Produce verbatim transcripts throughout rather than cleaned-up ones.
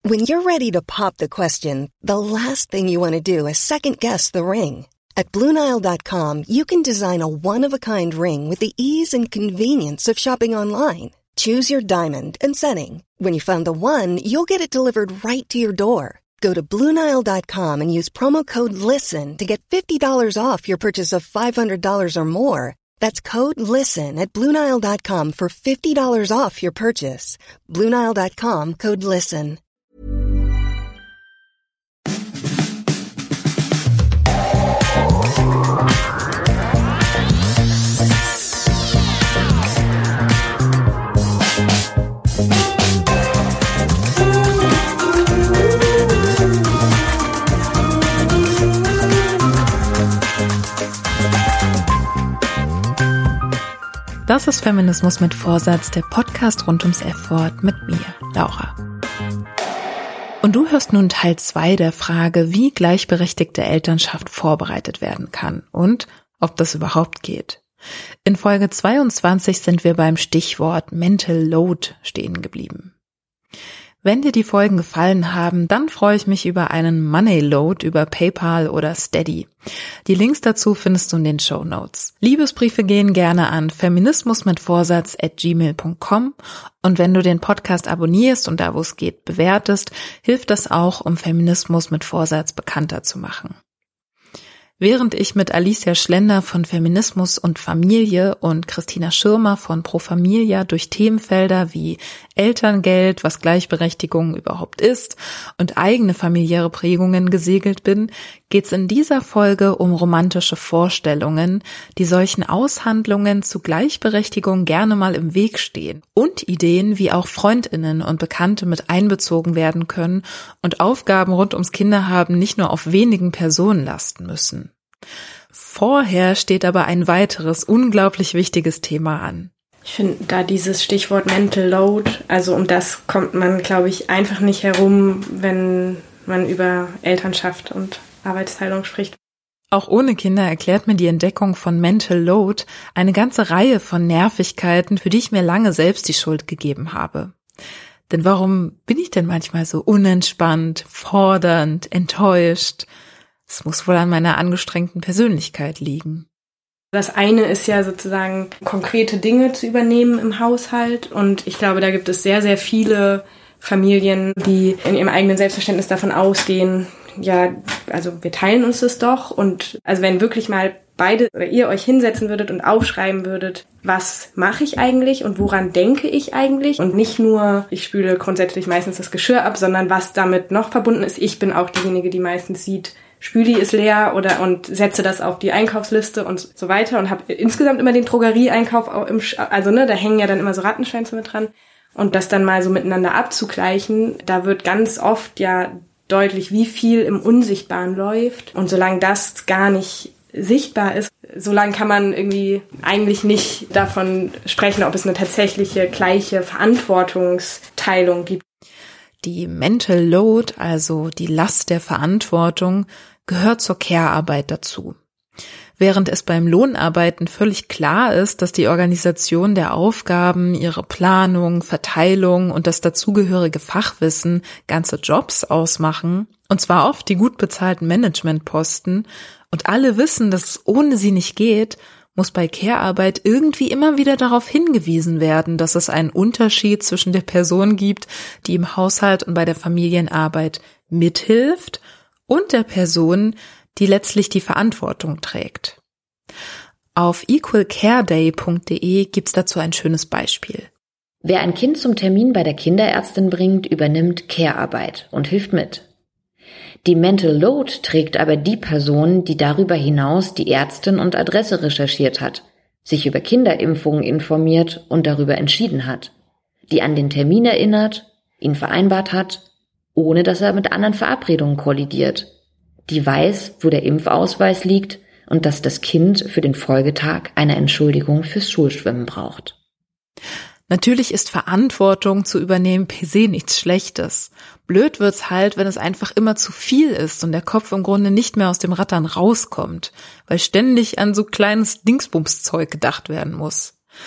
When you're ready to pop the question, the last thing you want to do is second-guess the ring. At Blue Nile dot com, you can design a one-of-a-kind ring with the ease and convenience of shopping online. Choose your diamond and setting. When you find the one, you'll get it delivered right to your door. Go to Blue Nile dot com and use promo code LISTEN to get fifty dollars off your purchase of five hundred dollars or more. That's code LISTEN at Blue Nile dot com for fifty dollars off your purchase. Blue Nile dot com, code LISTEN. Das ist Feminismus mit Vorsatz, der Podcast rund ums F-Wort mit mir, Laura. Und du hörst nun Teil zwei der Frage, wie gleichberechtigte Elternschaft vorbereitet werden kann und ob das überhaupt geht. In Folge zweiundzwanzig sind wir beim Stichwort Mental Load stehen geblieben. Wenn dir die Folgen gefallen haben, dann freue ich mich über einen Money Load über PayPal oder Steady. Die Links dazu findest du in den Shownotes. Liebesbriefe gehen gerne an feminismusmitvorsatz at gmail punkt com und wenn du den Podcast abonnierst und da, wo es geht, bewertest, hilft das auch, um Feminismus mit Vorsatz bekannter zu machen. Während ich mit Alicia Schlender von Feminismus und Familie und Christina Schirmer von Pro Familia durch Themenfelder wie Elterngeld, was Gleichberechtigung überhaupt ist und eigene familiäre Prägungen gesegelt bin, geht's in dieser Folge um romantische Vorstellungen, die solchen Aushandlungen zu Gleichberechtigung gerne mal im Weg stehen und Ideen, wie auch FreundInnen und Bekannte mit einbezogen werden können und Aufgaben rund ums Kinderhaben nicht nur auf wenigen Personen lasten müssen. Vorher steht aber ein weiteres, unglaublich wichtiges Thema an. Ich finde da dieses Stichwort Mental Load, also um das kommt man, glaube ich, einfach nicht herum, wenn man über Elternschaft und Arbeitsteilung spricht. Auch ohne Kinder erklärt mir die Entdeckung von Mental Load eine ganze Reihe von Nervigkeiten, für die ich mir lange selbst die Schuld gegeben habe. Denn warum bin ich denn manchmal so unentspannt, fordernd, enttäuscht? Es muss wohl an meiner angestrengten Persönlichkeit liegen. Das eine ist ja sozusagen, konkrete Dinge zu übernehmen im Haushalt. Und ich glaube, da gibt es sehr, sehr viele Familien, die in ihrem eigenen Selbstverständnis davon ausgehen, ja, also wir teilen uns das doch. Und also wenn wirklich mal beide oder ihr euch hinsetzen würdet und aufschreiben würdet, was mache ich eigentlich und woran denke ich eigentlich? Und nicht nur, ich spüle grundsätzlich meistens das Geschirr ab, sondern was damit noch verbunden ist. Ich bin auch diejenige, die meistens sieht, Spüli ist leer oder und setze das auf die Einkaufsliste und so weiter und habe insgesamt immer den Drogerieeinkauf auch im, also ne, da hängen ja dann immer so Rattenschwänze mit dran und das dann mal so miteinander abzugleichen, da wird ganz oft ja deutlich, wie viel im Unsichtbaren läuft und solange das gar nicht sichtbar ist, solange kann man irgendwie eigentlich nicht davon sprechen, ob es eine tatsächliche gleiche Verantwortungsteilung gibt. Die Mental Load, also die Last der Verantwortung, gehört zur Care-Arbeit dazu. Während es beim Lohnarbeiten völlig klar ist, dass die Organisation der Aufgaben, ihre Planung, Verteilung und das dazugehörige Fachwissen ganze Jobs ausmachen, und zwar oft die gut bezahlten Managementposten, und alle wissen, dass es ohne sie nicht geht, muss bei Care-Arbeit irgendwie immer wieder darauf hingewiesen werden, dass es einen Unterschied zwischen der Person gibt, die im Haushalt und bei der Familienarbeit mithilft, und der Person, die letztlich die Verantwortung trägt. Auf equal care day punkt de gibt's dazu ein schönes Beispiel. Wer ein Kind zum Termin bei der Kinderärztin bringt, übernimmt Care-Arbeit und hilft mit. Die Mental Load trägt aber die Person, die darüber hinaus die Ärztin und Adresse recherchiert hat, sich über Kinderimpfungen informiert und darüber entschieden hat, die an den Termin erinnert, ihn vereinbart hat, ohne dass er mit anderen Verabredungen kollidiert, die weiß, wo der Impfausweis liegt und dass das Kind für den Folgetag eine Entschuldigung fürs Schulschwimmen braucht. Natürlich ist Verantwortung zu übernehmen per se nichts Schlechtes. Blöd wird's halt, wenn es einfach immer zu viel ist und der Kopf im Grunde nicht mehr aus dem Rattern rauskommt, weil ständig an so kleines Dingsbumszeug gedacht werden muss.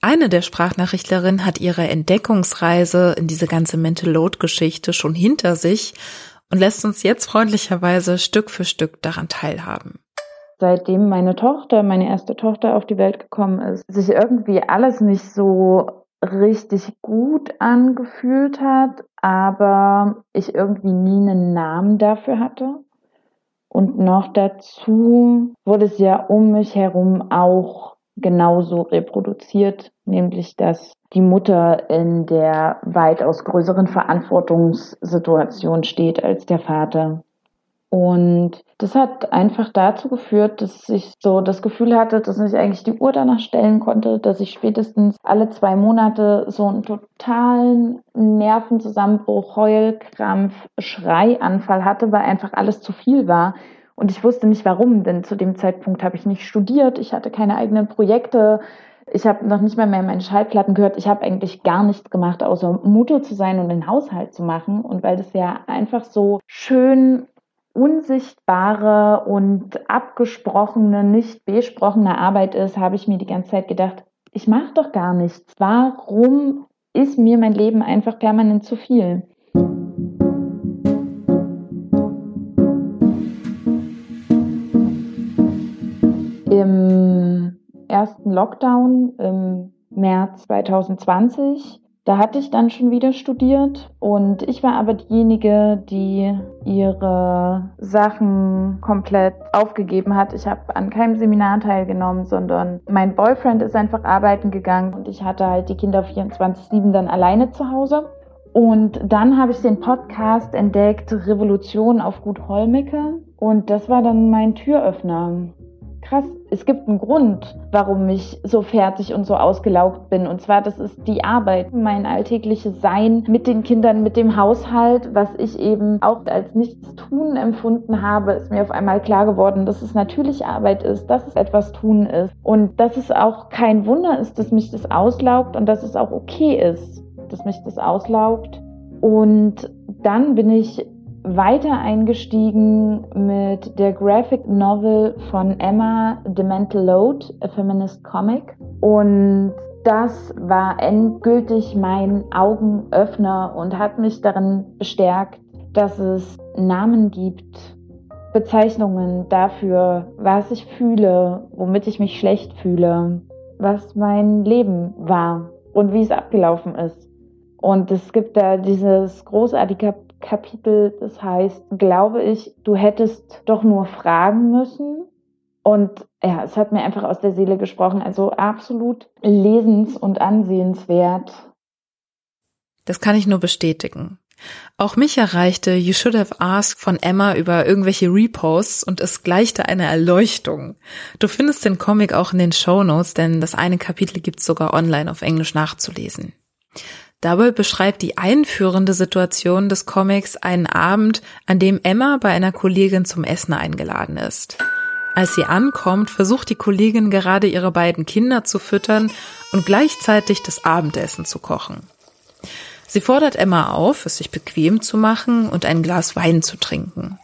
Eine der Sprachnachrichtlerinnen hat ihre Entdeckungsreise in diese ganze Mental Load-Geschichte schon hinter sich und lässt uns jetzt freundlicherweise Stück für Stück daran teilhaben. Seitdem meine Tochter, meine erste Tochter auf die Welt gekommen ist, sich irgendwie alles nicht so richtig gut angefühlt hat, aber ich irgendwie nie einen Namen dafür hatte. Und noch dazu wurde es ja um mich herum auch genauso reproduziert, nämlich dass die Mutter in der weitaus größeren Verantwortungssituation steht als der Vater. Und das hat einfach dazu geführt, dass ich so das Gefühl hatte, dass ich eigentlich die Uhr danach stellen konnte, dass ich spätestens alle zwei Monate so einen totalen Nervenzusammenbruch, Heulkrampf, Schreianfall hatte, weil einfach alles zu viel war. Und ich wusste nicht warum, denn zu dem Zeitpunkt habe ich nicht studiert, ich hatte keine eigenen Projekte, ich habe noch nicht mal mehr meine Schallplatten gehört, ich habe eigentlich gar nichts gemacht, außer Mutter zu sein und den Haushalt zu machen. Und weil das ja einfach so schön unsichtbare und abgesprochene, nicht besprochene Arbeit ist, habe ich mir die ganze Zeit gedacht, ich mache doch gar nichts. Warum ist mir mein Leben einfach permanent zu viel? Im ersten Lockdown im März zwanzig zwanzig, da hatte ich dann schon wieder studiert und ich war aber diejenige, die ihre Sachen komplett aufgegeben hat. Ich habe an keinem Seminar teilgenommen, sondern mein Boyfriend ist einfach arbeiten gegangen und ich hatte halt die Kinder vierundzwanzig sieben dann alleine zu Hause. Und dann habe ich den Podcast entdeckt, Revolution auf Gut Hollmecke, und das war dann mein Türöffner. Krass, es gibt einen Grund, warum ich so fertig und so ausgelaugt bin. Und zwar, das ist die Arbeit, mein alltägliches Sein mit den Kindern, mit dem Haushalt, was ich eben auch als Nichtstun empfunden habe, ist mir auf einmal klar geworden, dass es natürlich Arbeit ist, dass es etwas tun ist. Und dass es auch kein Wunder ist, dass mich das auslaugt und dass es auch okay ist, dass mich das auslaugt. Und dann bin ich weiter eingestiegen mit der Graphic Novel von Emma, The Mental Load, a Feminist Comic. Und das war endgültig mein Augenöffner und hat mich darin bestärkt, dass es Namen gibt, Bezeichnungen dafür, was ich fühle, womit ich mich schlecht fühle, was mein Leben war und wie es abgelaufen ist. Und es gibt da dieses großartige Kapitel, das heißt, glaube ich, du hättest doch nur fragen müssen. Und ja, es hat mir einfach aus der Seele gesprochen, also absolut lesens- und ansehenswert. Das kann ich nur bestätigen. Auch mich erreichte You Should Have Asked von Emma über irgendwelche Reposts und es gleichte einer Erleuchtung. Du findest den Comic auch in den Shownotes, denn das eine Kapitel gibt's sogar online auf Englisch nachzulesen. Dabei beschreibt die einführende Situation des Comics einen Abend, an dem Emma bei einer Kollegin zum Essen eingeladen ist. Als sie ankommt, versucht die Kollegin gerade ihre beiden Kinder zu füttern und gleichzeitig das Abendessen zu kochen. Sie fordert Emma auf, es sich bequem zu machen und ein Glas Wein zu trinken.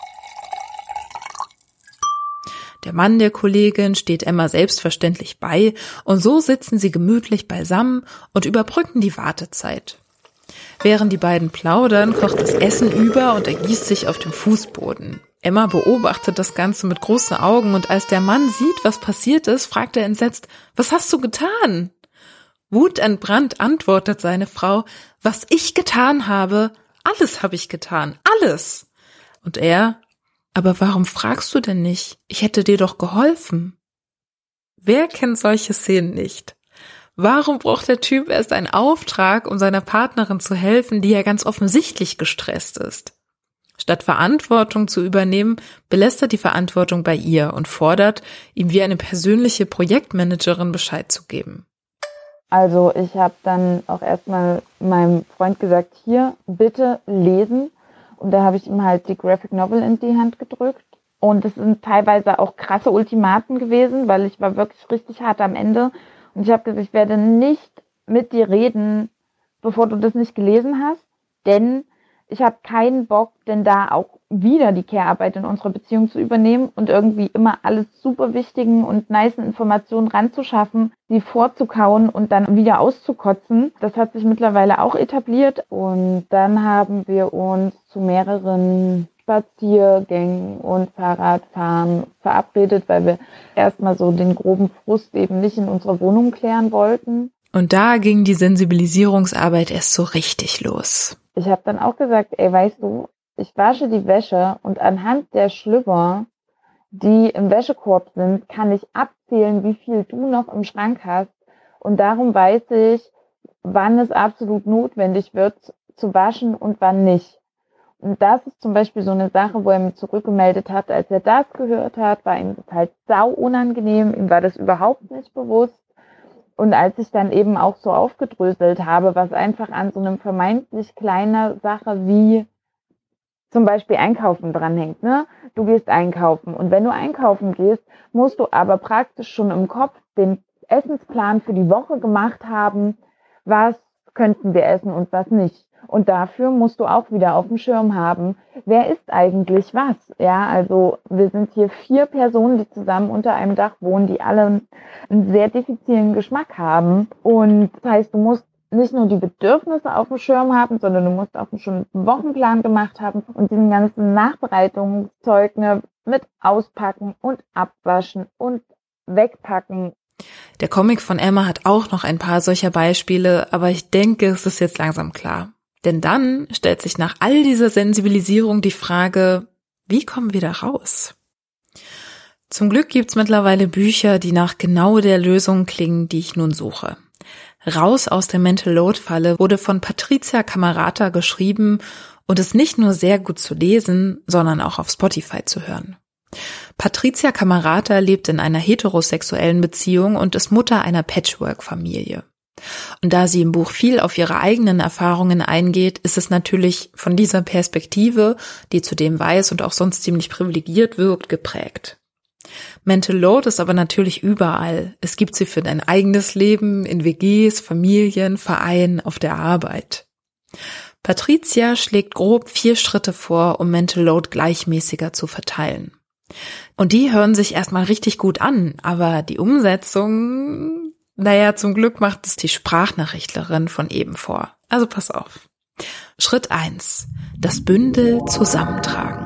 Der Mann der Kollegin steht Emma selbstverständlich bei und so sitzen sie gemütlich beisammen und überbrücken die Wartezeit. Während die beiden plaudern, kocht das Essen über und ergießt sich auf dem Fußboden. Emma beobachtet das Ganze mit großen Augen und als der Mann sieht, was passiert ist, fragt er entsetzt, was hast du getan? Wutentbrannt antwortet seine Frau, was ich getan habe, alles habe ich getan, alles. Und er, aber warum fragst du denn nicht? Ich hätte dir doch geholfen. Wer kennt solche Szenen nicht? Warum braucht der Typ erst einen Auftrag, um seiner Partnerin zu helfen, die ja ganz offensichtlich gestresst ist? Statt Verantwortung zu übernehmen, belässt er die Verantwortung bei ihr und fordert, ihm wie eine persönliche Projektmanagerin Bescheid zu geben. Also ich habe dann auch erstmal meinem Freund gesagt, hier, bitte lesen. Und da habe ich ihm halt die Graphic Novel in die Hand gedrückt. Und es sind teilweise auch krasse Ultimaten gewesen, weil ich war wirklich richtig hart am Ende. Und ich habe gesagt, ich werde nicht mit dir reden, bevor du das nicht gelesen hast. Denn ich habe keinen Bock, denn da auch wieder die Care-Arbeit in unserer Beziehung zu übernehmen und irgendwie immer alles super wichtigen und nicen Informationen ranzuschaffen, die vorzukauen und dann wieder auszukotzen. Das hat sich mittlerweile auch etabliert und dann haben wir uns zu mehreren Spaziergängen und Fahrradfahren verabredet, weil wir erstmal so den groben Frust eben nicht in unserer Wohnung klären wollten. Und da ging die Sensibilisierungsarbeit erst so richtig los. Ich habe dann auch gesagt, ey, weißt du, ich wasche die Wäsche und anhand der Schlüpper, die im Wäschekorb sind, kann ich abzählen, wie viel du noch im Schrank hast. Und darum weiß ich, wann es absolut notwendig wird, zu waschen und wann nicht. Und das ist zum Beispiel so eine Sache, wo er mir zurückgemeldet hat, als er das gehört hat, war ihm das halt sau unangenehm, ihm war das überhaupt nicht bewusst. Und als ich dann eben auch so aufgedröselt habe, was einfach an so einem vermeintlich kleiner Sache wie zum Beispiel Einkaufen dranhängt, ne? Du gehst einkaufen und wenn du einkaufen gehst, musst du aber praktisch schon im Kopf den Essensplan für die Woche gemacht haben, was könnten wir essen und was nicht. Und dafür musst du auch wieder auf dem Schirm haben, wer isst eigentlich was. Ja, also wir sind hier vier Personen, die zusammen unter einem Dach wohnen, die alle einen sehr diffizilen Geschmack haben. Und das heißt, du musst nicht nur die Bedürfnisse auf dem Schirm haben, sondern du musst auch schon einen Wochenplan gemacht haben und diesen ganzen Nachbereitungszeug ne, mit auspacken und abwaschen und wegpacken. Der Comic von Emma hat auch noch ein paar solcher Beispiele, aber ich denke, es ist jetzt langsam klar. Denn dann stellt sich nach all dieser Sensibilisierung die Frage, wie kommen wir da raus? Zum Glück gibt's mittlerweile Bücher, die nach genau der Lösung klingen, die ich nun suche. Raus aus der Mental Load Falle wurde von Patricia Camerata geschrieben und ist nicht nur sehr gut zu lesen, sondern auch auf Spotify zu hören. Patricia Camerata lebt in einer heterosexuellen Beziehung und ist Mutter einer Patchwork-Familie. Und da sie im Buch viel auf ihre eigenen Erfahrungen eingeht, ist es natürlich von dieser Perspektive, die zudem weiß und auch sonst ziemlich privilegiert wirkt, geprägt. Mental Load ist aber natürlich überall. Es gibt sie für dein eigenes Leben, in W Gs, Familien, Vereinen, auf der Arbeit. Patricia schlägt grob vier Schritte vor, um Mental Load gleichmäßiger zu verteilen. Und die hören sich erstmal richtig gut an, aber die Umsetzung, naja, zum Glück macht es die Sprachnachrichtlerin von eben vor. Also pass auf. Schritt eins. Das Bündel zusammentragen.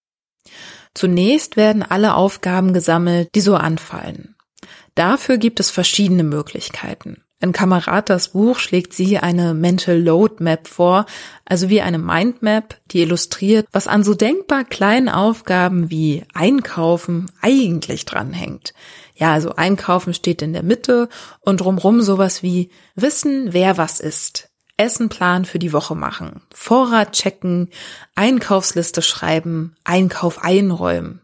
Zunächst werden alle Aufgaben gesammelt, die so anfallen. Dafür gibt es verschiedene Möglichkeiten. In Cameratas Buch schlägt sie eine Mental Load Map vor, also wie eine Mindmap, die illustriert, was an so denkbar kleinen Aufgaben wie Einkaufen eigentlich dranhängt. Ja, also Einkaufen steht in der Mitte und drumrum sowas wie wissen, wer was isst, Essenplan für die Woche machen, Vorrat checken, Einkaufsliste schreiben, Einkauf einräumen.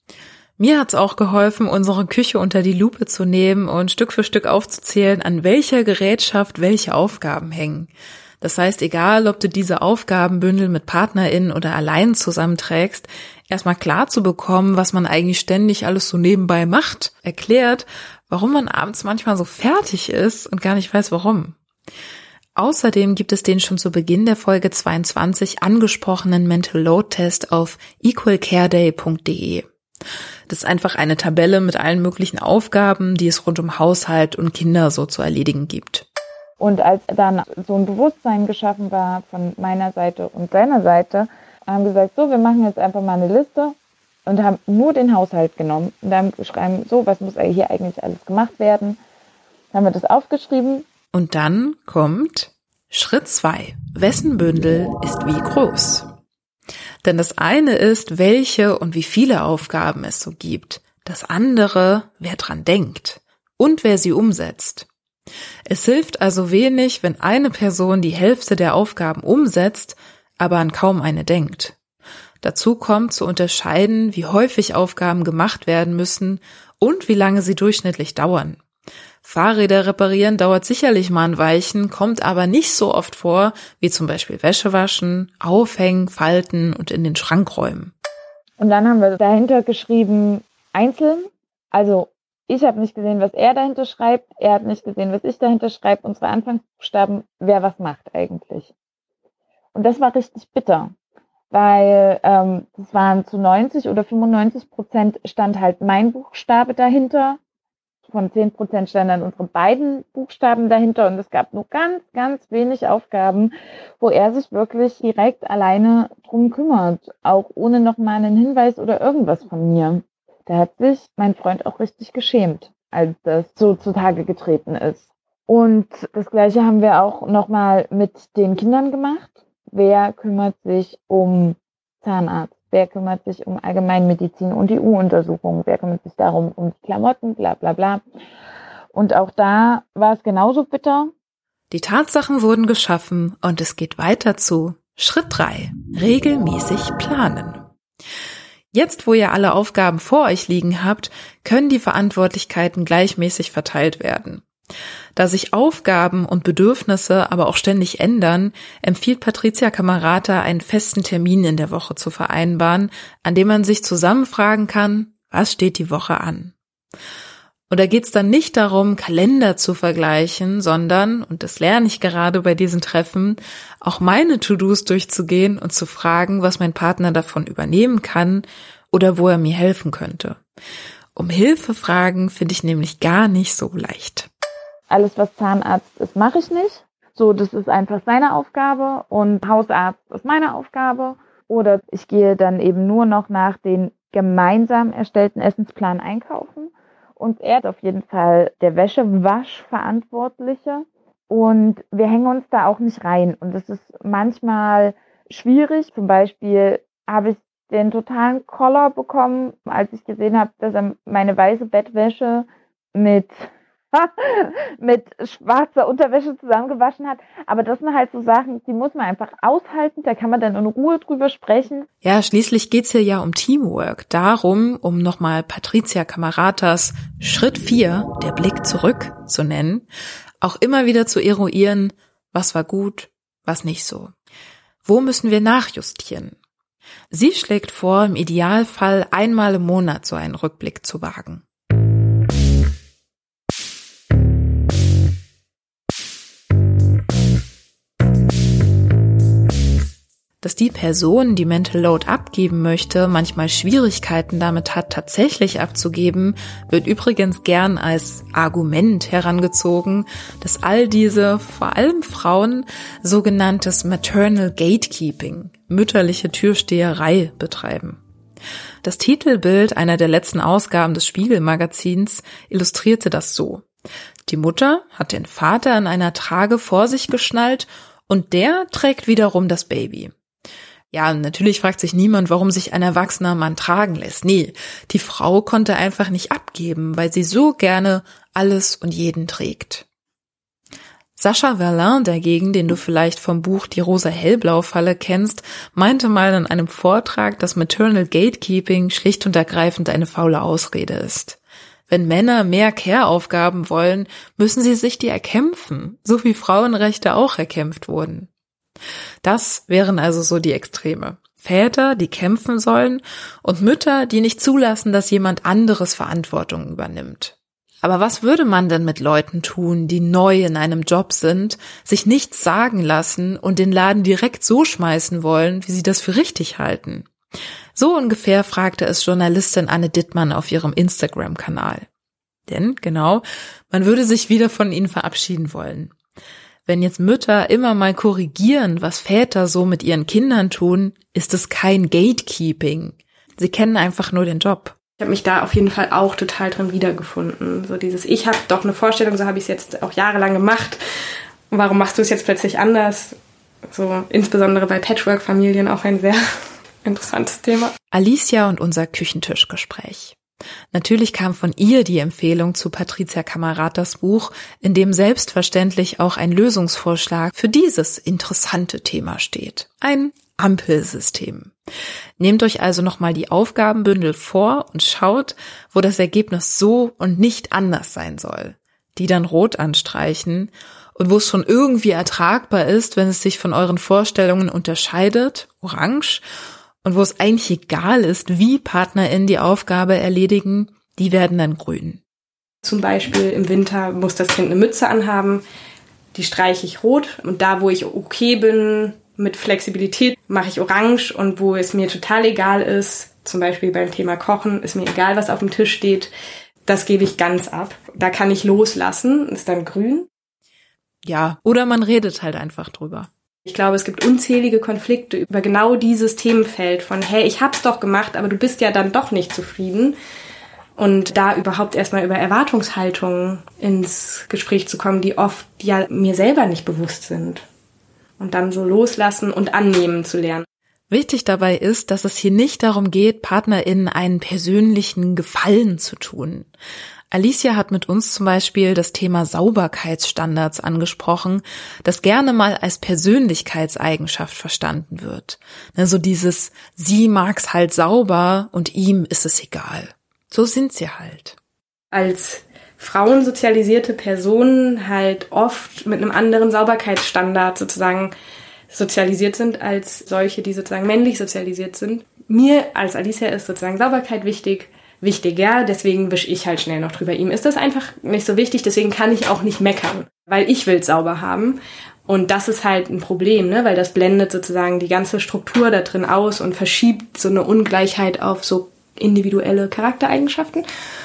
Mir hat's auch geholfen, unsere Küche unter die Lupe zu nehmen und Stück für Stück aufzuzählen, an welcher Gerätschaft welche Aufgaben hängen. Das heißt, egal, ob du diese Aufgabenbündel mit PartnerInnen oder allein zusammenträgst, erstmal klar zu bekommen, was man eigentlich ständig alles so nebenbei macht, erklärt, warum man abends manchmal so fertig ist und gar nicht weiß, warum. Außerdem gibt es den schon zu Beginn der Folge zweiundzwanzig angesprochenen Mental Load Test auf equal care day punkt de. Das ist einfach eine Tabelle mit allen möglichen Aufgaben, die es rund um Haushalt und Kinder so zu erledigen gibt. Und als dann so ein Bewusstsein geschaffen war von meiner Seite und seiner Seite, haben wir gesagt, so, wir machen jetzt einfach mal eine Liste und haben nur den Haushalt genommen. Und dann geschrieben, so, was muss hier eigentlich alles gemacht werden? Dann haben wir das aufgeschrieben. Und dann kommt Schritt zwei. Wessen Bündel ist wie groß? Denn das eine ist, welche und wie viele Aufgaben es so gibt. Das andere, wer dran denkt und wer sie umsetzt. Es hilft also wenig, wenn eine Person die Hälfte der Aufgaben umsetzt, aber an kaum eine denkt. Dazu kommt zu unterscheiden, wie häufig Aufgaben gemacht werden müssen und wie lange sie durchschnittlich dauern. Fahrräder reparieren dauert sicherlich mal ein Weilchen, kommt aber nicht so oft vor, wie zum Beispiel Wäsche waschen, aufhängen, falten und in den Schrank räumen. Und dann haben wir dahinter geschrieben, einzeln, also ich habe nicht gesehen, was er dahinter schreibt, er hat nicht gesehen, was ich dahinter schreibe, unsere Anfangsbuchstaben, wer was macht eigentlich. Und das war richtig bitter, weil ähm, das waren zu neunzig oder fünfundneunzig Prozent stand halt mein Buchstabe dahinter. Von zehn Prozent standen dann unsere beiden Buchstaben dahinter und es gab nur ganz, ganz wenig Aufgaben, wo er sich wirklich direkt alleine drum kümmert, auch ohne nochmal einen Hinweis oder irgendwas von mir. Da hat sich mein Freund auch richtig geschämt, als das so zutage getreten ist. Und das Gleiche haben wir auch nochmal mit den Kindern gemacht. Wer kümmert sich um Zahnarzt? Wer kümmert sich um Allgemeinmedizin und die U-Untersuchung? Wer kümmert sich darum, um die Klamotten, bla bla bla. Und auch da war es genauso bitter. Die Tatsachen wurden geschaffen und es geht weiter zu Schritt drei. Regelmäßig planen. Jetzt, wo ihr alle Aufgaben vor euch liegen habt, können die Verantwortlichkeiten gleichmäßig verteilt werden. Da sich Aufgaben und Bedürfnisse aber auch ständig ändern, empfiehlt Patricia Camerata, einen festen Termin in der Woche zu vereinbaren, an dem man sich zusammen fragen kann, was steht die Woche an? Und da geht es dann nicht darum, Kalender zu vergleichen, sondern, und das lerne ich gerade bei diesen Treffen, auch meine To-Dos durchzugehen und zu fragen, was mein Partner davon übernehmen kann oder wo er mir helfen könnte. Um Hilfe fragen finde ich nämlich gar nicht so leicht. Alles, was Zahnarzt ist, mache ich nicht. So, das ist einfach seine Aufgabe und Hausarzt ist meine Aufgabe. Oder ich gehe dann eben nur noch nach den gemeinsam erstellten Essensplan einkaufen. Und er ist auf jeden Fall der Wäschewaschverantwortliche. Und wir hängen uns da auch nicht rein. Und das ist manchmal schwierig. Zum Beispiel habe ich den totalen Koller bekommen, als ich gesehen habe, dass er meine weiße Bettwäsche mit mit schwarzer Unterwäsche zusammengewaschen hat. Aber das sind halt so Sachen, die muss man einfach aushalten. Da kann man dann in Ruhe drüber sprechen. Ja, schließlich geht's hier ja um Teamwork. Darum, um nochmal Patricia Cameratas Schritt vier, der Blick zurück, zu nennen, auch immer wieder zu eruieren, was war gut, was nicht so. Wo müssen wir nachjustieren? Sie schlägt vor, im Idealfall einmal im Monat so einen Rückblick zu wagen. Dass die Person, die Mental Load abgeben möchte, manchmal Schwierigkeiten damit hat, tatsächlich abzugeben, wird übrigens gern als Argument herangezogen, dass all diese, vor allem Frauen, sogenanntes Maternal Gatekeeping, mütterliche Türsteherei betreiben. Das Titelbild einer der letzten Ausgaben des Spiegel-Magazins illustrierte das so. Die Mutter hat den Vater in einer Trage vor sich geschnallt und der trägt wiederum das Baby. Ja, natürlich fragt sich niemand, warum sich ein erwachsener Mann tragen lässt. Nee, die Frau konnte einfach nicht abgeben, weil sie so gerne alles und jeden trägt. Sascha Verlin dagegen, den du vielleicht vom Buch Die rosa-hellblau-Falle kennst, meinte mal in einem Vortrag, dass Maternal Gatekeeping schlicht und ergreifend eine faule Ausrede ist. Wenn Männer mehr Care-Aufgaben wollen, müssen sie sich die erkämpfen, so wie Frauenrechte auch erkämpft wurden. Das wären also so die Extreme. Väter, die kämpfen sollen, und Mütter, die nicht zulassen, dass jemand anderes Verantwortung übernimmt. Aber was würde man denn mit Leuten tun, die neu in einem Job sind, sich nichts sagen lassen und den Laden direkt so schmeißen wollen, wie sie das für richtig halten? So ungefähr fragte es Journalistin Anne Dittmann auf ihrem Instagram-Kanal. Denn, genau, man würde sich wieder von ihnen verabschieden wollen. Wenn jetzt Mütter immer mal korrigieren, was Väter so mit ihren Kindern tun, ist es kein Gatekeeping. Sie kennen einfach nur den Job. Ich habe mich da auf jeden Fall auch total drin wiedergefunden. So dieses, ich habe doch eine Vorstellung, so habe ich es jetzt auch jahrelang gemacht. Warum machst du es jetzt plötzlich anders? So insbesondere bei Patchwork-Familien auch ein sehr interessantes Thema. Alicia und unser Küchentischgespräch. Natürlich kam von ihr die Empfehlung zu Patricia Cameratas Buch, in dem selbstverständlich auch ein Lösungsvorschlag für dieses interessante Thema steht. Ein Ampelsystem. Nehmt euch also nochmal die Aufgabenbündel vor und schaut, wo das Ergebnis so und nicht anders sein soll. Die dann rot anstreichen und wo es schon irgendwie ertragbar ist, wenn es sich von euren Vorstellungen unterscheidet, orange. Und wo es eigentlich egal ist, wie PartnerInnen die Aufgabe erledigen, die werden dann grün. Zum Beispiel im Winter muss das Kind eine Mütze anhaben, die streiche ich rot. Und da, wo ich okay bin, mit Flexibilität mache ich orange und wo es mir total egal ist, zum Beispiel beim Thema Kochen, ist mir egal, was auf dem Tisch steht, das gebe ich ganz ab. Da kann ich loslassen, ist dann grün. Ja, oder man redet halt einfach drüber. Ich glaube, es gibt unzählige Konflikte über genau dieses Themenfeld von, hey, ich hab's doch gemacht, aber du bist ja dann doch nicht zufrieden. Und da überhaupt erstmal über Erwartungshaltungen ins Gespräch zu kommen, die oft ja mir selber nicht bewusst sind. Und dann so loslassen und annehmen zu lernen. Wichtig dabei ist, dass es hier nicht darum geht, PartnerInnen einen persönlichen Gefallen zu tun. Alicia hat mit uns zum Beispiel das Thema Sauberkeitsstandards angesprochen, das gerne mal als Persönlichkeitseigenschaft verstanden wird. Also dieses, sie mag's halt sauber und ihm ist es egal. So sind sie halt. Als frauensozialisierte Personen halt oft mit einem anderen Sauberkeitsstandard sozusagen sozialisiert sind als solche, die sozusagen männlich sozialisiert sind. Mir als Alicia ist sozusagen Sauberkeit wichtig, wichtiger, deswegen wische ich halt schnell noch drüber. Ihm ist das einfach nicht so wichtig, deswegen kann ich auch nicht meckern, weil ich will es sauber haben. Und das ist halt ein Problem, ne, weil das blendet sozusagen die ganze Struktur da drin aus und verschiebt so eine Ungleichheit auf so individuelle Charaktereigenschaften.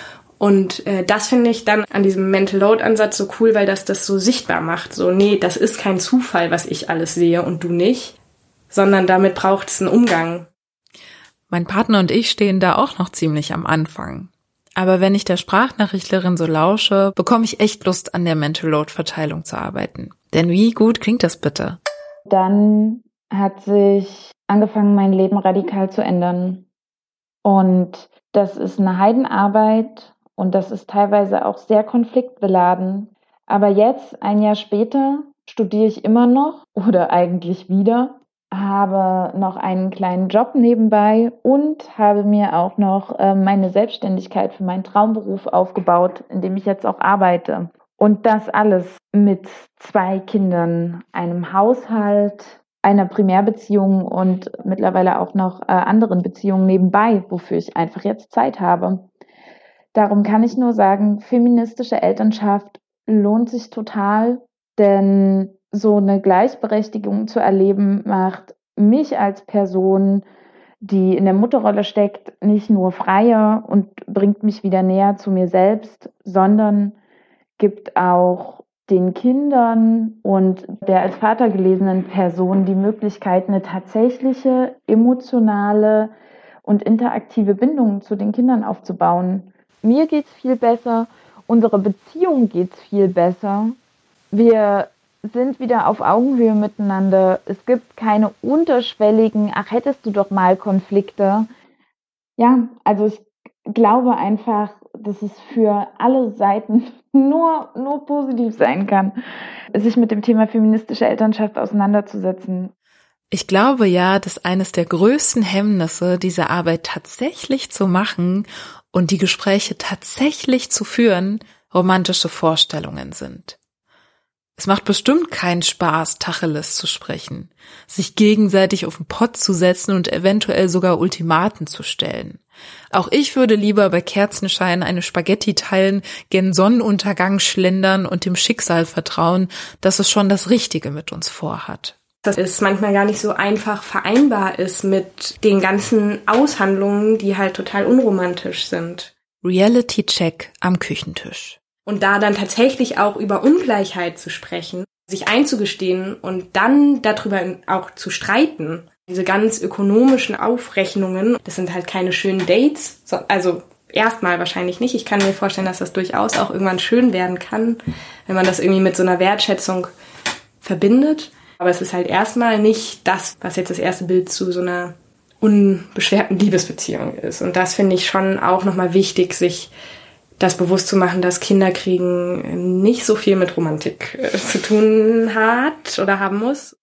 Und äh, das finde ich dann an diesem Mental Load Ansatz so cool, weil das das so sichtbar macht. So, nee, das ist kein Zufall, was ich alles sehe und du nicht, sondern damit braucht es einen Umgang. Mein Partner und ich stehen da auch noch ziemlich am Anfang. Aber wenn ich der Sprachnachrichtlerin so lausche, bekomme ich echt Lust, an der Mental Load Verteilung zu arbeiten. Denn wie gut klingt das bitte? Dann hat sich angefangen, mein Leben radikal zu ändern. Und das ist eine Heidenarbeit und das ist teilweise auch sehr konfliktbeladen. Aber jetzt, ein Jahr später, studiere ich immer noch oder eigentlich wieder, habe noch einen kleinen Job nebenbei und habe mir auch noch äh, meine Selbstständigkeit für meinen Traumberuf aufgebaut, in dem ich jetzt auch arbeite. Und das alles mit zwei Kindern, einem Haushalt, einer Primärbeziehung und mittlerweile auch noch äh, anderen Beziehungen nebenbei, wofür ich einfach jetzt Zeit habe. Darum kann ich nur sagen, feministische Elternschaft lohnt sich total, denn so eine Gleichberechtigung zu erleben, macht mich als Person, die in der Mutterrolle steckt, nicht nur freier und bringt mich wieder näher zu mir selbst, sondern gibt auch den Kindern und der als Vater gelesenen Person die Möglichkeit, eine tatsächliche emotionale und interaktive Bindung zu den Kindern aufzubauen. Mir geht's viel besser, unsere Beziehung geht's viel besser. Wir sind wieder auf Augenhöhe miteinander. Es gibt keine unterschwelligen, ach, hättest du doch mal Konflikte. Ja, also ich glaube einfach, dass es für alle Seiten nur, nur positiv sein kann, sich mit dem Thema feministische Elternschaft auseinanderzusetzen. Ich glaube ja, dass eines der größten Hemmnisse, diese Arbeit tatsächlich zu machen und die Gespräche tatsächlich zu führen, romantische Vorstellungen sind. Es macht bestimmt keinen Spaß, Tacheles zu sprechen, sich gegenseitig auf den Pott zu setzen und eventuell sogar Ultimaten zu stellen. Auch ich würde lieber bei Kerzenschein eine Spaghetti teilen, gen Sonnenuntergang schlendern und dem Schicksal vertrauen, dass es schon das Richtige mit uns vorhat. Dass es manchmal gar nicht so einfach vereinbar ist mit den ganzen Aushandlungen, die halt total unromantisch sind. Reality-Check am Küchentisch. Und da dann tatsächlich auch über Ungleichheit zu sprechen, sich einzugestehen und dann darüber auch zu streiten. Diese ganz ökonomischen Aufrechnungen, das sind halt keine schönen Dates, also erstmal wahrscheinlich nicht. Ich kann mir vorstellen, dass das durchaus auch irgendwann schön werden kann, wenn man das irgendwie mit so einer Wertschätzung verbindet. Aber es ist halt erstmal nicht das, was jetzt das erste Bild zu so einer unbeschwerten Liebesbeziehung ist. Und das finde ich schon auch nochmal wichtig, sich das bewusst zu machen, dass Kinderkriegen nicht so viel mit Romantik äh, zu tun hat oder haben muss.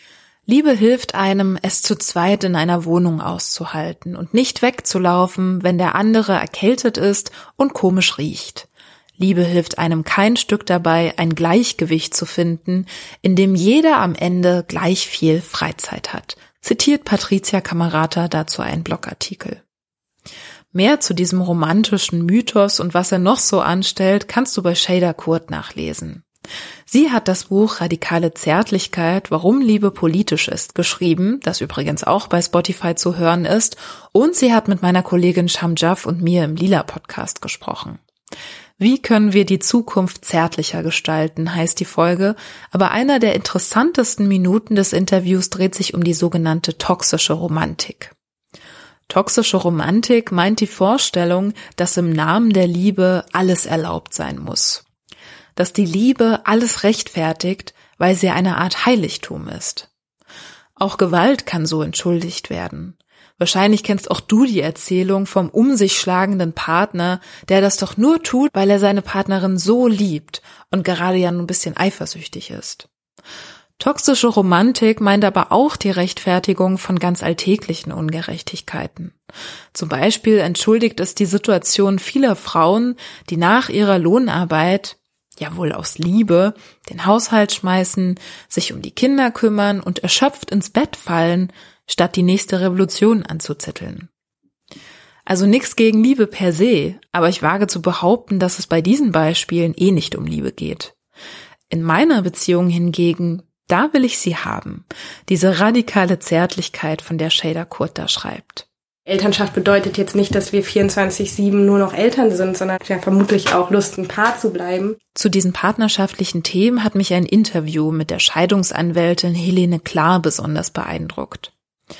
Liebe hilft einem, es zu zweit in einer Wohnung auszuhalten und nicht wegzulaufen, wenn der andere erkältet ist und komisch riecht. Liebe hilft einem kein Stück dabei, ein Gleichgewicht zu finden, in dem jeder am Ende gleich viel Freizeit hat. Zitiert Patricia Camerata dazu einen Blogartikel. Mehr zu diesem romantischen Mythos und was er noch so anstellt, kannst du bei Şeyda Kurt nachlesen. Sie hat das Buch Radikale Zärtlichkeit, warum Liebe politisch ist, geschrieben, das übrigens auch bei Spotify zu hören ist, und sie hat mit meiner Kollegin Shamjaf und mir im Lila-Podcast gesprochen. Wie können wir die Zukunft zärtlicher gestalten, heißt die Folge, aber einer der interessantesten Minuten des Interviews dreht sich um die sogenannte toxische Romantik. Toxische Romantik meint die Vorstellung, dass im Namen der Liebe alles erlaubt sein muss. Dass die Liebe alles rechtfertigt, weil sie eine Art Heiligtum ist. Auch Gewalt kann so entschuldigt werden. Wahrscheinlich kennst auch du die Erzählung vom um sich schlagenden Partner, der das doch nur tut, weil er seine Partnerin so liebt und gerade ja nur ein bisschen eifersüchtig ist. Toxische Romantik meint aber auch die Rechtfertigung von ganz alltäglichen Ungerechtigkeiten. Zum Beispiel entschuldigt es die Situation vieler Frauen, die nach ihrer Lohnarbeit, ja wohl aus Liebe, den Haushalt schmeißen, sich um die Kinder kümmern und erschöpft ins Bett fallen, statt die nächste Revolution anzuzetteln. Also nichts gegen Liebe per se, aber ich wage zu behaupten, dass es bei diesen Beispielen eh nicht um Liebe geht. In meiner Beziehung hingegen, da will ich sie haben, diese radikale Zärtlichkeit, von der Shayda Kurt da schreibt. Elternschaft bedeutet jetzt nicht, dass wir vierundzwanzig sieben nur noch Eltern sind, sondern ja vermutlich auch Lust, ein Paar zu bleiben. Zu diesen partnerschaftlichen Themen hat mich ein Interview mit der Scheidungsanwältin Helene Klar besonders beeindruckt.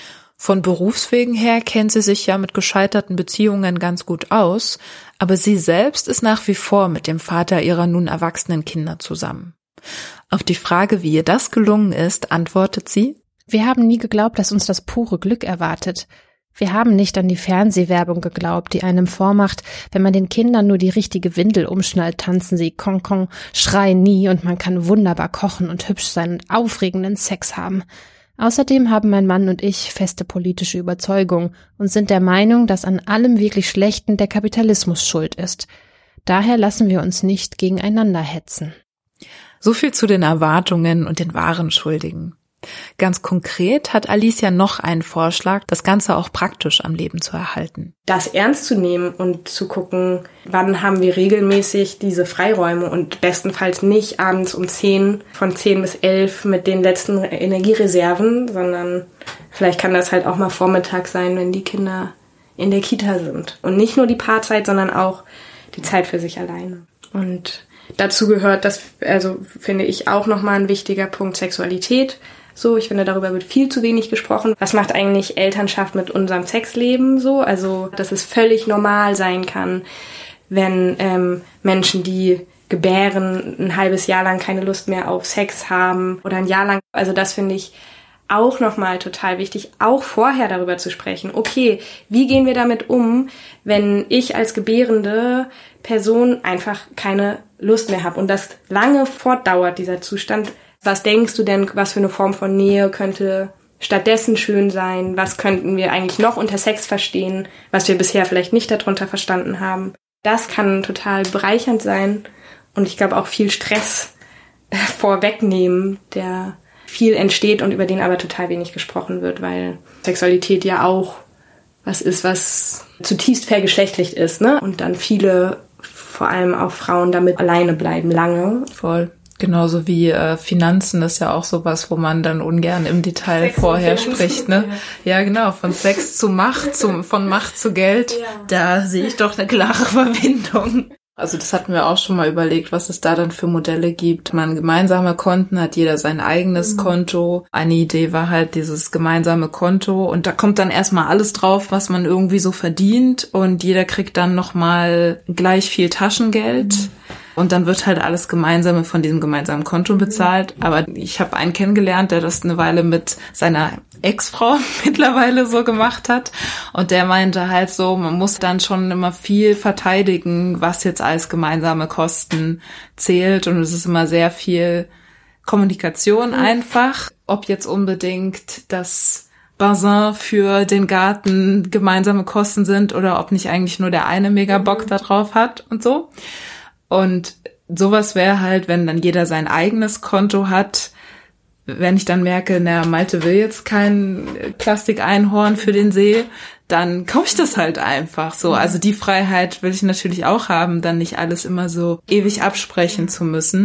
Von Berufswegen her kennt sie sich ja mit gescheiterten Beziehungen ganz gut aus, aber sie selbst ist nach wie vor mit dem Vater ihrer nun erwachsenen Kinder zusammen. Auf die Frage, wie ihr das gelungen ist, antwortet sie: Wir haben nie geglaubt, dass uns das pure Glück erwartet. Wir haben nicht an die Fernsehwerbung geglaubt, die einem vormacht, wenn man den Kindern nur die richtige Windel umschnallt, tanzen sie Kong Kong, schreien nie und man kann wunderbar kochen und hübsch sein und aufregenden Sex haben. Außerdem haben mein Mann und ich feste politische Überzeugung und sind der Meinung, dass an allem wirklich Schlechten der Kapitalismus schuld ist. Daher lassen wir uns nicht gegeneinander hetzen. So viel zu den Erwartungen und den wahren Schuldigen. Ganz konkret hat Alicia noch einen Vorschlag, das Ganze auch praktisch am Leben zu erhalten. Das ernst zu nehmen und zu gucken, wann haben wir regelmäßig diese Freiräume und bestenfalls nicht abends um zehn, von zehn bis elf mit den letzten Energiereserven, sondern vielleicht kann das halt auch mal Vormittag sein, wenn die Kinder in der Kita sind. Und nicht nur die Paarzeit, sondern auch die Zeit für sich alleine. Und dazu gehört, das, also finde ich auch nochmal ein wichtiger Punkt, Sexualität. So, ich finde, darüber wird viel zu wenig gesprochen. Was macht eigentlich Elternschaft mit unserem Sexleben so? Also, dass es völlig normal sein kann, wenn ähm, Menschen, die gebären, ein halbes Jahr lang keine Lust mehr auf Sex haben oder ein Jahr lang. Also das finde ich auch nochmal total wichtig, auch vorher darüber zu sprechen. Okay, wie gehen wir damit um, wenn ich als gebärende Person einfach keine Lust mehr habe und das lange fortdauert, dieser Zustand? Was denkst du denn, was für eine Form von Nähe könnte stattdessen schön sein? Was könnten wir eigentlich noch unter Sex verstehen, was wir bisher vielleicht nicht darunter verstanden haben? Das kann total bereichernd sein und ich glaube auch viel Stress vorwegnehmen, der viel entsteht und über den aber total wenig gesprochen wird, weil Sexualität ja auch was ist, was zutiefst vergeschlechtlicht ist, ne? Und dann viele, vor allem auch Frauen, damit alleine bleiben lange. Voll. Genauso wie äh, Finanzen ist ja auch sowas, wo man dann ungern im Detail Sex vorher spricht, ne? Ja. Ja, genau, von Sex zu Macht, zum, von Macht zu Geld, ja. Da sehe ich doch eine klare Verbindung. Also das hatten wir auch schon mal überlegt, was es da dann für Modelle gibt. Man gemeinsame Konten, hat jeder sein eigenes mhm. Konto. Eine Idee war halt dieses gemeinsame Konto und da kommt dann erstmal alles drauf, was man irgendwie so verdient und jeder kriegt dann nochmal gleich viel Taschengeld. Mhm. Und dann wird halt alles Gemeinsame von diesem gemeinsamen Konto bezahlt. Aber ich habe einen kennengelernt, der das eine Weile mit seiner Ex-Frau mittlerweile so gemacht hat. Und der meinte halt so, man muss dann schon immer viel verteidigen, was jetzt als gemeinsame Kosten zählt. Und es ist immer sehr viel Kommunikation einfach. Ob jetzt unbedingt das Basin für den Garten gemeinsame Kosten sind oder ob nicht eigentlich nur der eine mega Bock da drauf hat und so. Und sowas wäre halt, wenn dann jeder sein eigenes Konto hat, wenn ich dann merke, na, Malte will jetzt kein Plastikeinhorn für den See, dann kaufe ich das halt einfach so. Also die Freiheit will ich natürlich auch haben, dann nicht alles immer so ewig absprechen zu müssen.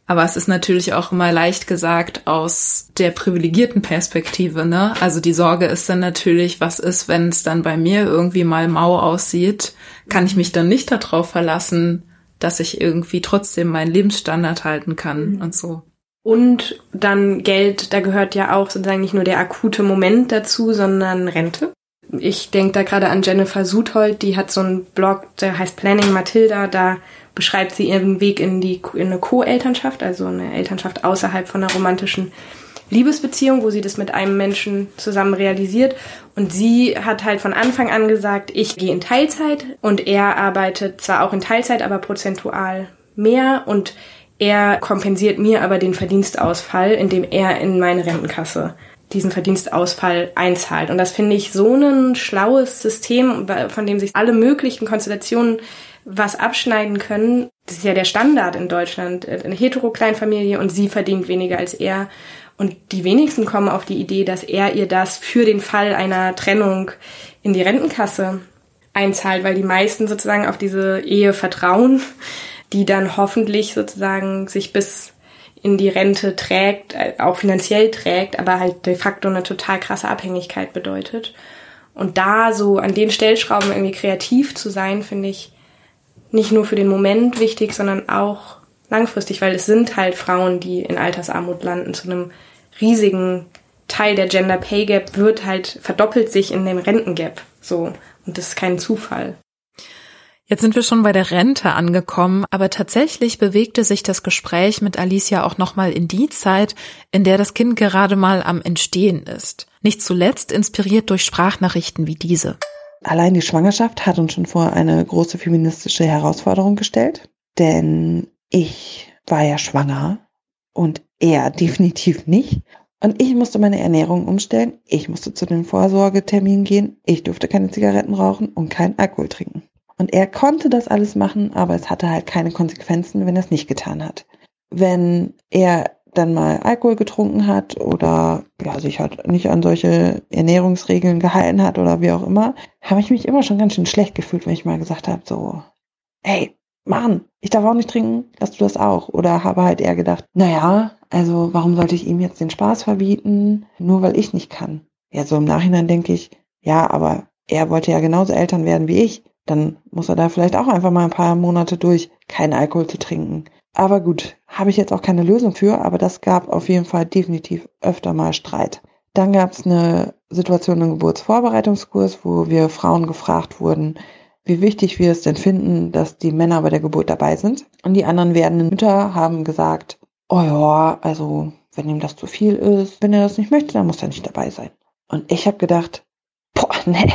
Aber es ist natürlich auch immer leicht gesagt aus der privilegierten Perspektive, ne? Also die Sorge ist dann natürlich, was ist, wenn es dann bei mir irgendwie mal mau aussieht? Kann ich mich dann nicht darauf verlassen, dass ich irgendwie trotzdem meinen Lebensstandard halten kann und so? Und dann Geld, da gehört ja auch sozusagen nicht nur der akute Moment dazu, sondern Rente. Ich denke da gerade an Jennifer Suthold, die hat so einen Blog, der heißt Planning Matilda, da beschreibt sie ihren Weg in die in eine Co-Elternschaft, also eine Elternschaft außerhalb von einer romantischen Liebesbeziehung, wo sie das mit einem Menschen zusammen realisiert. Und sie hat halt von Anfang an gesagt, ich gehe in Teilzeit und er arbeitet zwar auch in Teilzeit, aber prozentual mehr und er kompensiert mir aber den Verdienstausfall, indem er in meine Rentenkasse diesen Verdienstausfall einzahlt. Und das finde ich so ein schlaues System, von dem sich alle möglichen Konstellationen was abschneiden können. Das ist ja der Standard in Deutschland. Eine hetero-Kleinfamilie und sie verdient weniger als er. Und die wenigsten kommen auf die Idee, dass er ihr das für den Fall einer Trennung in die Rentenkasse einzahlt, weil die meisten sozusagen auf diese Ehe vertrauen, die dann hoffentlich sozusagen sich bis in die Rente trägt, auch finanziell trägt, aber halt de facto eine total krasse Abhängigkeit bedeutet. Und da so an den Stellschrauben irgendwie kreativ zu sein, finde ich nicht nur für den Moment wichtig, sondern auch langfristig, weil es sind halt Frauen, die in Altersarmut landen. Zu einem riesigen Teil der Gender Pay Gap wird halt, verdoppelt sich in dem Rentengap. So. Und das ist kein Zufall. Jetzt sind wir schon bei der Rente angekommen, aber tatsächlich bewegte sich das Gespräch mit Alicia auch nochmal in die Zeit, in der das Kind gerade mal am Entstehen ist. Nicht zuletzt inspiriert durch Sprachnachrichten wie diese. Allein die Schwangerschaft hat uns schon vor eine große feministische Herausforderung gestellt, denn ich war ja schwanger und er definitiv nicht. Und ich musste meine Ernährung umstellen, ich musste zu den Vorsorgeterminen gehen, ich durfte keine Zigaretten rauchen und keinen Alkohol trinken. Und er konnte das alles machen, aber es hatte halt keine Konsequenzen, wenn er es nicht getan hat. Wenn er dann mal Alkohol getrunken hat oder ja, sich halt nicht an solche Ernährungsregeln gehalten hat oder wie auch immer, habe ich mich immer schon ganz schön schlecht gefühlt, wenn ich mal gesagt habe, so, hey, Mann, ich darf auch nicht trinken, dass du das auch. Oder habe halt eher gedacht, naja, also warum sollte ich ihm jetzt den Spaß verbieten, nur weil ich nicht kann? Ja, so im Nachhinein denke ich, ja, aber er wollte ja genauso Eltern werden wie ich. Dann muss er da vielleicht auch einfach mal ein paar Monate durch, keinen Alkohol zu trinken. Aber gut, habe ich jetzt auch keine Lösung für, aber das gab auf jeden Fall definitiv öfter mal Streit. Dann gab es eine Situation im Geburtsvorbereitungskurs, wo wir Frauen gefragt wurden, wie wichtig wir es denn finden, dass die Männer bei der Geburt dabei sind. Und die anderen werdenden Mütter haben gesagt, oh ja, also wenn ihm das zu viel ist, wenn er das nicht möchte, dann muss er nicht dabei sein. Und ich habe gedacht, boah, nee,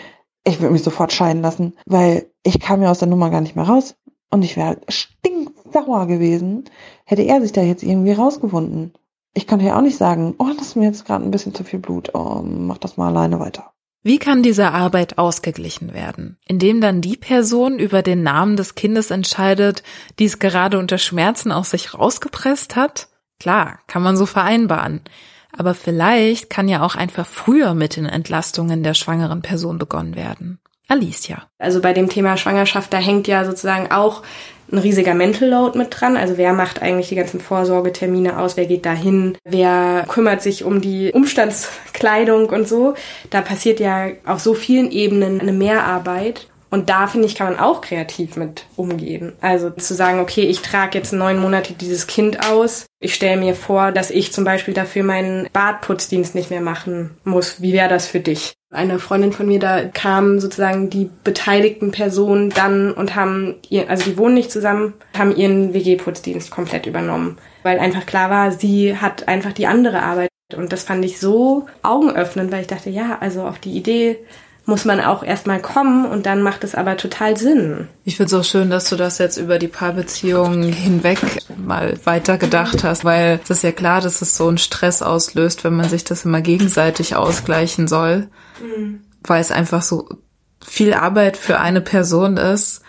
ich würde mich sofort scheiden lassen, weil ich kam ja aus der Nummer gar nicht mehr raus und ich wäre stinksauer gewesen, hätte er sich da jetzt irgendwie rausgefunden. Ich konnte ja auch nicht sagen, oh, das ist mir jetzt gerade ein bisschen zu viel Blut, oh, mach das mal alleine weiter. Wie kann diese Arbeit ausgeglichen werden? Indem dann die Person über den Namen des Kindes entscheidet, die es gerade unter Schmerzen aus sich rausgepresst hat? Klar, kann man so vereinbaren. Aber vielleicht kann ja auch einfach früher mit den Entlastungen der schwangeren Person begonnen werden. Alicia. Also bei dem Thema Schwangerschaft, da hängt ja sozusagen auch ein riesiger Mental Load mit dran. Also wer macht eigentlich die ganzen Vorsorgetermine aus? Wer geht da hin? Wer kümmert sich um die Umstandskleidung und so? Da passiert ja auf so vielen Ebenen eine Mehrarbeit. Und da, finde ich, kann man auch kreativ mit umgehen. Also zu sagen, okay, ich trage jetzt neun Monate dieses Kind aus. Ich stelle mir vor, dass ich zum Beispiel dafür meinen Badputzdienst nicht mehr machen muss. Wie wäre das für dich? Eine Freundin von mir, da kamen sozusagen die beteiligten Personen dann und haben, ihr, also die wohnen nicht zusammen, haben ihren W G-Putzdienst komplett übernommen. Weil einfach klar war, sie hat einfach die andere Arbeit. Und das fand ich so augenöffnend, weil ich dachte, ja, also auf die Idee muss man auch erstmal kommen und dann macht es aber total Sinn. Ich finde es auch schön, dass du das jetzt über die Paarbeziehungen hinweg mal weitergedacht hast, weil es ist ja klar, dass es so einen Stress auslöst, wenn man sich das immer gegenseitig ausgleichen soll, mhm. weil es einfach so viel Arbeit für eine Person ist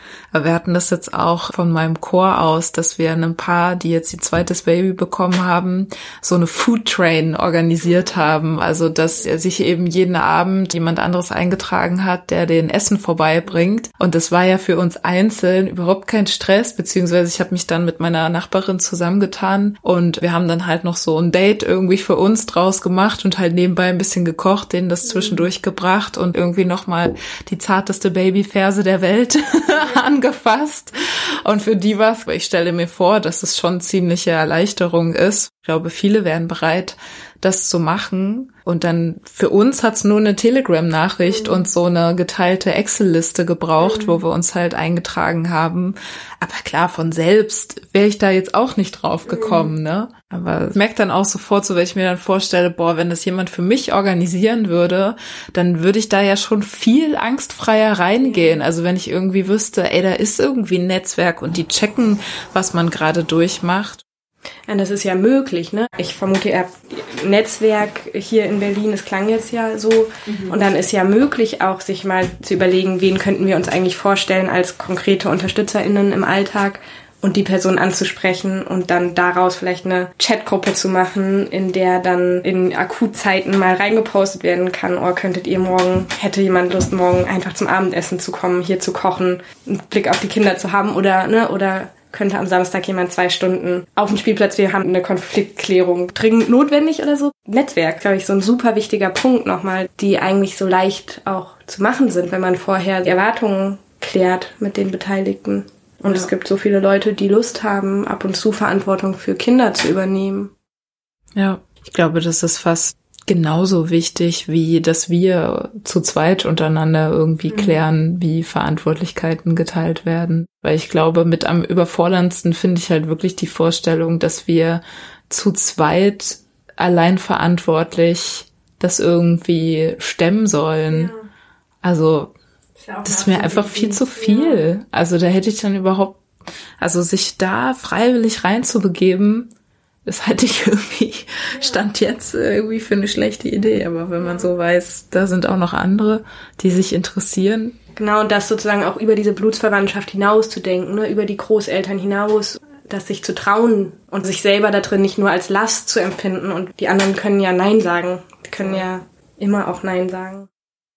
Aber wir hatten das jetzt auch von meinem Chor aus, dass wir einem Paar, die jetzt ihr zweites Baby bekommen haben, so eine Food Train organisiert haben. Also, dass er sich eben jeden Abend jemand anderes eingetragen hat, der den Essen vorbeibringt. Und das war ja für uns einzeln überhaupt kein Stress, beziehungsweise ich habe mich dann mit meiner Nachbarin zusammengetan und wir haben dann halt noch so ein Date irgendwie für uns draus gemacht und halt nebenbei ein bisschen gekocht, denen das zwischendurch gebracht und irgendwie nochmal die zarteste Babyferse der Welt angefasst. Und für die war's, ich stelle mir vor, dass es schon ziemliche Erleichterung ist. Ich glaube, viele wären bereit, das zu machen. Und dann für uns hat's nur eine Telegram-Nachricht mhm. und so eine geteilte Excel-Liste gebraucht, mhm. wo wir uns halt eingetragen haben. Aber klar, von selbst wäre ich da jetzt auch nicht drauf gekommen, mhm. ne? Aber ich merke dann auch sofort, so wenn ich mir dann vorstelle, boah, wenn das jemand für mich organisieren würde, dann würde ich da ja schon viel angstfreier reingehen. Also wenn ich irgendwie wüsste, ey, da ist irgendwie ein Netzwerk und die checken, was man gerade durchmacht. Ja, das ist ja möglich, ne? Ich vermute, ihr habt Netzwerk hier in Berlin, es klang jetzt ja so. Mhm. Und dann ist ja möglich auch, sich mal zu überlegen, wen könnten wir uns eigentlich vorstellen als konkrete UnterstützerInnen im Alltag und die Person anzusprechen und dann daraus vielleicht eine Chatgruppe zu machen, in der dann in Akutzeiten mal reingepostet werden kann, oh, könntet ihr morgen, hätte jemand Lust, morgen einfach zum Abendessen zu kommen, hier zu kochen, einen Blick auf die Kinder zu haben oder, ne, oder könnte am Samstag jemand zwei Stunden auf dem Spielplatz, wir haben eine Konfliktklärung dringend notwendig oder so. Netzwerk, glaube ich, so ein super wichtiger Punkt nochmal, die eigentlich so leicht auch zu machen sind, wenn man vorher die Erwartungen klärt mit den Beteiligten. Und ja. Es gibt so viele Leute, die Lust haben, ab und zu Verantwortung für Kinder zu übernehmen. Ja, ich glaube, das ist fast genauso wichtig, wie dass wir zu zweit untereinander irgendwie mhm. klären, wie Verantwortlichkeiten geteilt werden. Weil ich glaube, mit am überforderndsten finde ich halt wirklich die Vorstellung, dass wir zu zweit allein verantwortlich das irgendwie stemmen sollen. Ja. Also das ist mir einfach viel zu viel. Also da hätte ich dann überhaupt, also sich da freiwillig reinzubegeben, das halte ich irgendwie, Stand jetzt irgendwie für eine schlechte Idee. Aber wenn man so weiß, da sind auch noch andere, die sich interessieren. Genau, und das sozusagen auch über diese Blutsverwandtschaft hinaus zu denken, ne, über die Großeltern hinaus, das sich zu trauen und sich selber da drin nicht nur als Last zu empfinden. Und die anderen können ja Nein sagen. Die können ja immer auch Nein sagen.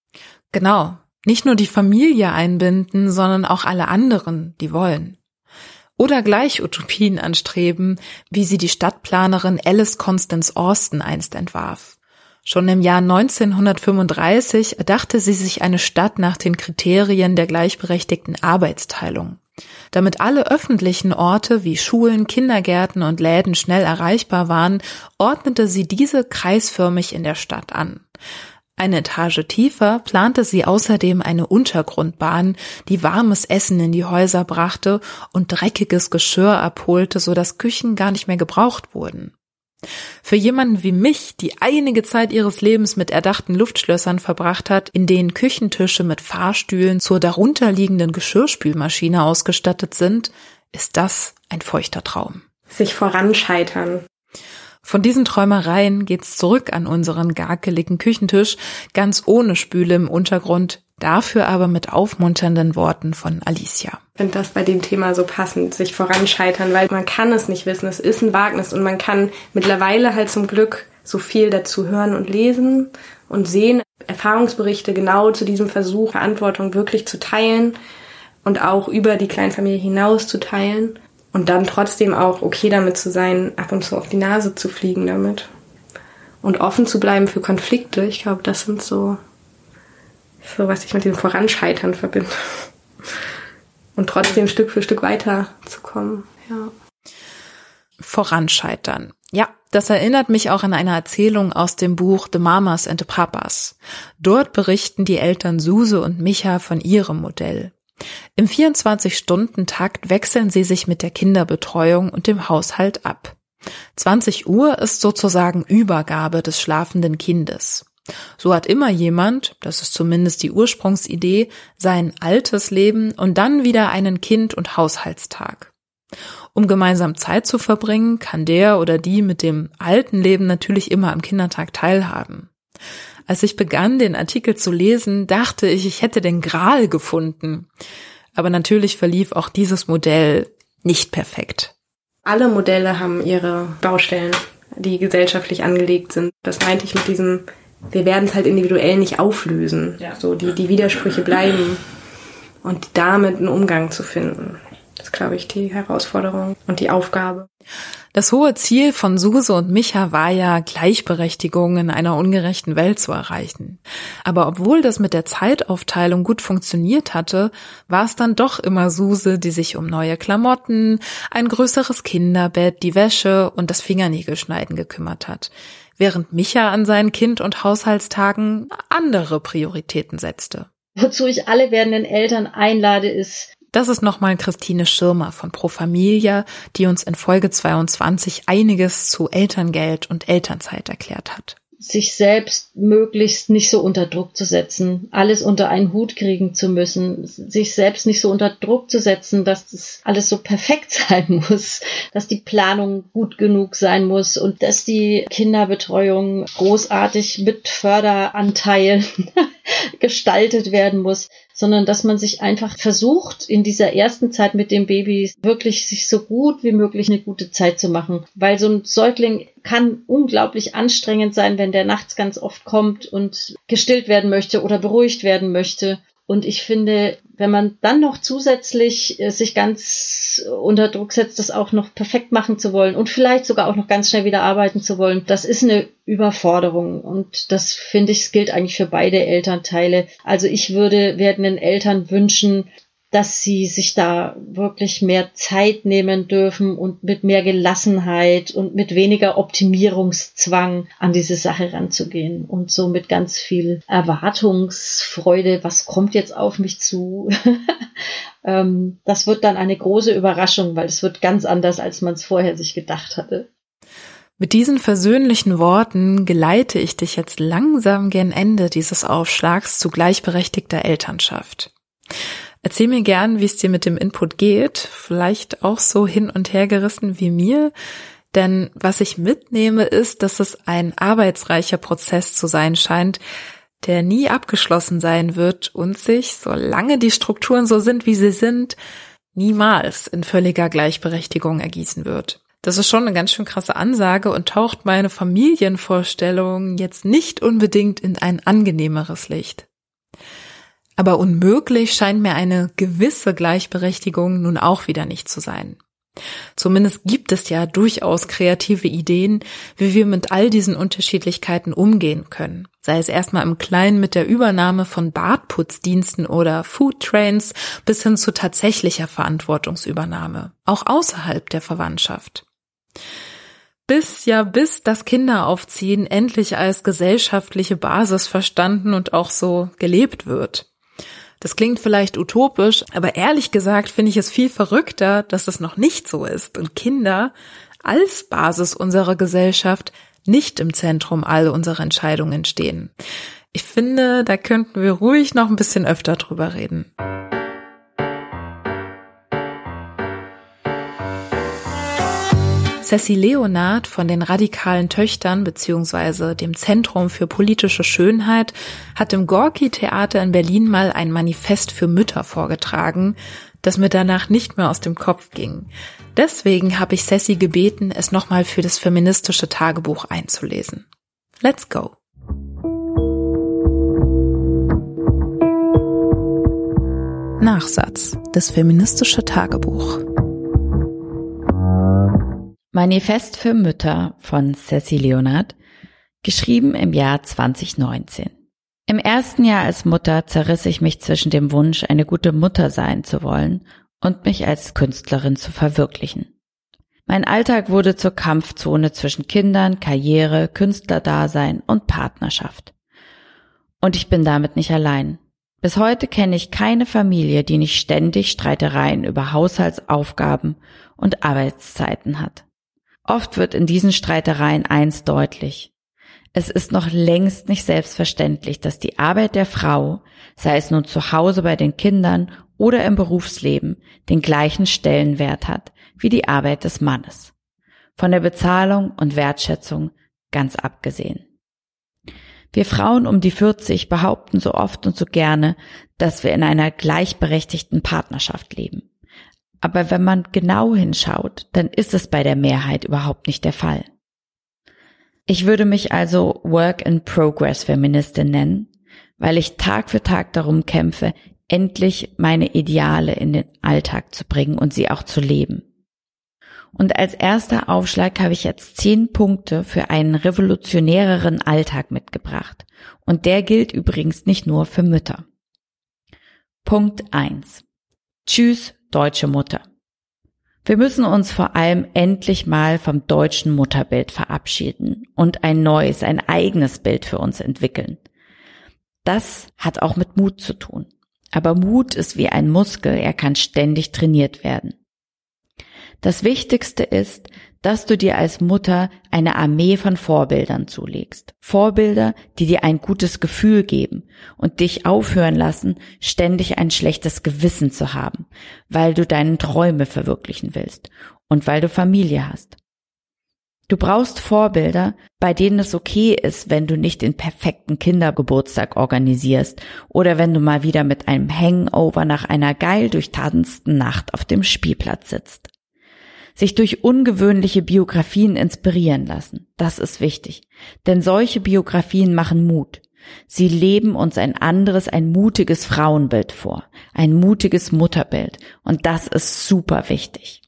Genau. Nicht nur die Familie einbinden, sondern auch alle anderen, die wollen. Oder gleich Utopien anstreben, wie sie die Stadtplanerin Alice Constance Austin einst entwarf. Schon im Jahr neunzehnhundertfünfunddreißig erdachte sie sich eine Stadt nach den Kriterien der gleichberechtigten Arbeitsteilung. Damit alle öffentlichen Orte wie Schulen, Kindergärten und Läden schnell erreichbar waren, ordnete sie diese kreisförmig in der Stadt an. Eine Etage tiefer plante sie außerdem eine Untergrundbahn, die warmes Essen in die Häuser brachte und dreckiges Geschirr abholte, sodass Küchen gar nicht mehr gebraucht wurden. Für jemanden wie mich, die einige Zeit ihres Lebens mit erdachten Luftschlössern verbracht hat, in denen Küchentische mit Fahrstühlen zur darunterliegenden Geschirrspülmaschine ausgestattet sind, ist das ein feuchter Traum. Sich voranscheitern. Von diesen Träumereien geht's zurück an unseren garkeligen Küchentisch, ganz ohne Spüle im Untergrund, dafür aber mit aufmunternden Worten von Alicia. Ich finde das bei dem Thema so passend, sich voranscheitern, weil man kann es nicht wissen, es ist ein Wagnis und man kann mittlerweile halt zum Glück so viel dazu hören und lesen und sehen, Erfahrungsberichte genau zu diesem Versuch, Verantwortung wirklich zu teilen und auch über die Kleinfamilie hinaus zu teilen. Und dann trotzdem auch okay damit zu sein, ab und zu auf die Nase zu fliegen damit. Und offen zu bleiben für Konflikte. Ich glaube, das sind so, so was ich mit dem Voranscheitern verbinde. Und trotzdem Stück für Stück weiterzukommen. Ja. Voranscheitern. Ja, das erinnert mich auch an eine Erzählung aus dem Buch The Mamas and the Papas. Dort berichten die Eltern Suse und Micha von ihrem Modell. Im vierundzwanzig-Stunden-Takt wechseln sie sich mit der Kinderbetreuung und dem Haushalt ab. zwanzig Uhr ist sozusagen Übergabe des schlafenden Kindes. So hat immer jemand, das ist zumindest die Ursprungsidee, sein altes Leben und dann wieder einen Kind- und Haushaltstag. Um gemeinsam Zeit zu verbringen, kann der oder die mit dem alten Leben natürlich immer am Kindertag teilhaben. Als ich begann, den Artikel zu lesen, dachte ich, ich hätte den Gral gefunden. Aber natürlich verlief auch dieses Modell nicht perfekt. Alle Modelle haben ihre Baustellen, die gesellschaftlich angelegt sind. Das meinte ich mit diesem, wir werden es halt individuell nicht auflösen. Ja. So, die, die Widersprüche bleiben und damit einen Umgang zu finden. Das ist, glaube ich, die Herausforderung und die Aufgabe. Das hohe Ziel von Suse und Micha war ja, Gleichberechtigung in einer ungerechten Welt zu erreichen. Aber obwohl das mit der Zeitaufteilung gut funktioniert hatte, war es dann doch immer Suse, die sich um neue Klamotten, ein größeres Kinderbett, die Wäsche und das Fingernägelschneiden gekümmert hat, während Micha an seinen Kind- und Haushaltstagen andere Prioritäten setzte. Wozu ich alle werdenden Eltern einlade, ist, Das ist nochmal Christine Schirmer von Pro Familia, die uns in Folge zweiundzwanzig einiges zu Elterngeld und Elternzeit erklärt hat. sich selbst möglichst nicht so unter Druck zu setzen, alles unter einen Hut kriegen zu müssen, sich selbst nicht so unter Druck zu setzen, dass das alles so perfekt sein muss, dass die Planung gut genug sein muss und dass die Kinderbetreuung großartig mit Förderanteilen gestaltet werden muss, sondern dass man sich einfach versucht, in dieser ersten Zeit mit dem Baby wirklich sich so gut wie möglich eine gute Zeit zu machen. Weil so ein Säugling kann unglaublich anstrengend sein, wenn der nachts ganz oft kommt und gestillt werden möchte oder beruhigt werden möchte. Und ich finde, wenn man dann noch zusätzlich äh, sich ganz unter Druck setzt, das auch noch perfekt machen zu wollen und vielleicht sogar auch noch ganz schnell wieder arbeiten zu wollen, das ist eine Überforderung. Und das, finde ich, es gilt eigentlich für beide Elternteile. Also ich würde werdenden Eltern wünschen, dass sie sich da wirklich mehr Zeit nehmen dürfen und mit mehr Gelassenheit und mit weniger Optimierungszwang an diese Sache ranzugehen und so mit ganz viel Erwartungsfreude, was kommt jetzt auf mich zu? Das wird dann eine große Überraschung, weil es wird ganz anders, als man es vorher sich gedacht hatte. Mit diesen versöhnlichen Worten geleite ich dich jetzt langsam gen Ende dieses Aufschlags zu gleichberechtigter Elternschaft. Erzähl mir gern, wie es dir mit dem Input geht, vielleicht auch so hin und her gerissen wie mir, denn was ich mitnehme ist, dass es ein arbeitsreicher Prozess zu sein scheint, der nie abgeschlossen sein wird und sich, solange die Strukturen so sind, wie sie sind, niemals in völliger Gleichberechtigung ergießen wird. Das ist schon eine ganz schön krasse Ansage und taucht meine Familienvorstellung jetzt nicht unbedingt in ein angenehmeres Licht. Aber unmöglich scheint mir eine gewisse Gleichberechtigung nun auch wieder nicht zu sein. Zumindest gibt es ja durchaus kreative Ideen, wie wir mit all diesen Unterschiedlichkeiten umgehen können. Sei es erstmal im Kleinen mit der Übernahme von Badputzdiensten oder Foodtrains bis hin zu tatsächlicher Verantwortungsübernahme, auch außerhalb der Verwandtschaft. Bis ja bis das Kinderaufziehen endlich als gesellschaftliche Basis verstanden und auch so gelebt wird. Das klingt vielleicht utopisch, aber ehrlich gesagt finde ich es viel verrückter, dass es noch nicht so ist und Kinder als Basis unserer Gesellschaft nicht im Zentrum all unserer Entscheidungen stehen. Ich finde, da könnten wir ruhig noch ein bisschen öfter drüber reden. Sassy Leonard von den radikalen Töchtern bzw. dem Zentrum für politische Schönheit hat im Gorki-Theater in Berlin mal ein Manifest für Mütter vorgetragen, das mir danach nicht mehr aus dem Kopf ging. Deswegen habe ich Sassy gebeten, es nochmal für das feministische Tagebuch einzulesen. Let's go! Nachsatz: Das feministische Tagebuch. Manifest für Mütter von Sassy Leonard, geschrieben im Jahr zwanzig neunzehn. Im ersten Jahr als Mutter zerriss ich mich zwischen dem Wunsch, eine gute Mutter sein zu wollen und mich als Künstlerin zu verwirklichen. Mein Alltag wurde zur Kampfzone zwischen Kindern, Karriere, Künstlerdasein und Partnerschaft. Und ich bin damit nicht allein. Bis heute kenne ich keine Familie, die nicht ständig Streitereien über Haushaltsaufgaben und Arbeitszeiten hat. Oft wird in diesen Streitereien eins deutlich: Es ist noch längst nicht selbstverständlich, dass die Arbeit der Frau, sei es nun zu Hause bei den Kindern oder im Berufsleben, den gleichen Stellenwert hat wie die Arbeit des Mannes. Von der Bezahlung und Wertschätzung ganz abgesehen. Wir Frauen um die vierzig behaupten so oft und so gerne, dass wir in einer gleichberechtigten Partnerschaft leben. Aber wenn man genau hinschaut, dann ist es bei der Mehrheit überhaupt nicht der Fall. Ich würde mich also Work-in-Progress-Feministin nennen, weil ich Tag für Tag darum kämpfe, endlich meine Ideale in den Alltag zu bringen und sie auch zu leben. Und als erster Aufschlag habe ich jetzt zehn Punkte für einen revolutionäreren Alltag mitgebracht. Und der gilt übrigens nicht nur für Mütter. Punkt eins. Tschüss, deutsche Mutter. Wir müssen uns vor allem endlich mal vom deutschen Mutterbild verabschieden und ein neues, ein eigenes Bild für uns entwickeln. Das hat auch mit Mut zu tun. Aber Mut ist wie ein Muskel, er kann ständig trainiert werden. Das Wichtigste ist, dass du dir als Mutter eine Armee von Vorbildern zulegst. Vorbilder, die dir ein gutes Gefühl geben und dich aufhören lassen, ständig ein schlechtes Gewissen zu haben, weil du deine Träume verwirklichen willst und weil du Familie hast. Du brauchst Vorbilder, bei denen es okay ist, wenn du nicht den perfekten Kindergeburtstag organisierst oder wenn du mal wieder mit einem Hangover nach einer geil durchtanzten Nacht auf dem Spielplatz sitzt. Sich durch ungewöhnliche Biografien inspirieren lassen, das ist wichtig, denn solche Biografien machen Mut. Sie leben uns ein anderes, ein mutiges Frauenbild vor, ein mutiges Mutterbild und das ist super wichtig.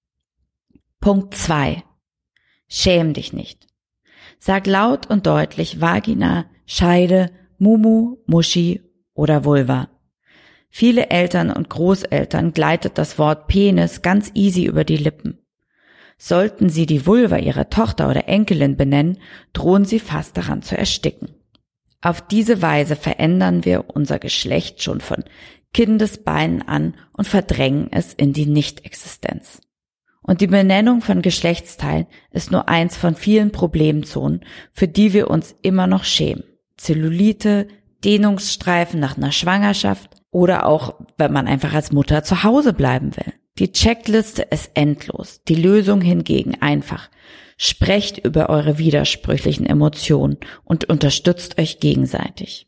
Punkt zwei. Schäm dich nicht. Sag laut und deutlich Vagina, Scheide, Mumu, Muschi oder Vulva. Viele Eltern und Großeltern gleitet das Wort Penis ganz easy über die Lippen. Sollten sie die Vulva ihrer Tochter oder Enkelin benennen, drohen sie fast daran zu ersticken. Auf diese Weise verändern wir unser Geschlecht schon von Kindesbeinen an und verdrängen es in die Nichtexistenz. Und die Benennung von Geschlechtsteilen ist nur eins von vielen Problemzonen, für die wir uns immer noch schämen. Zellulite, Dehnungsstreifen nach einer Schwangerschaft oder auch, wenn man einfach als Mutter zu Hause bleiben will. Die Checkliste ist endlos, die Lösung hingegen einfach. Sprecht über eure widersprüchlichen Emotionen und unterstützt euch gegenseitig.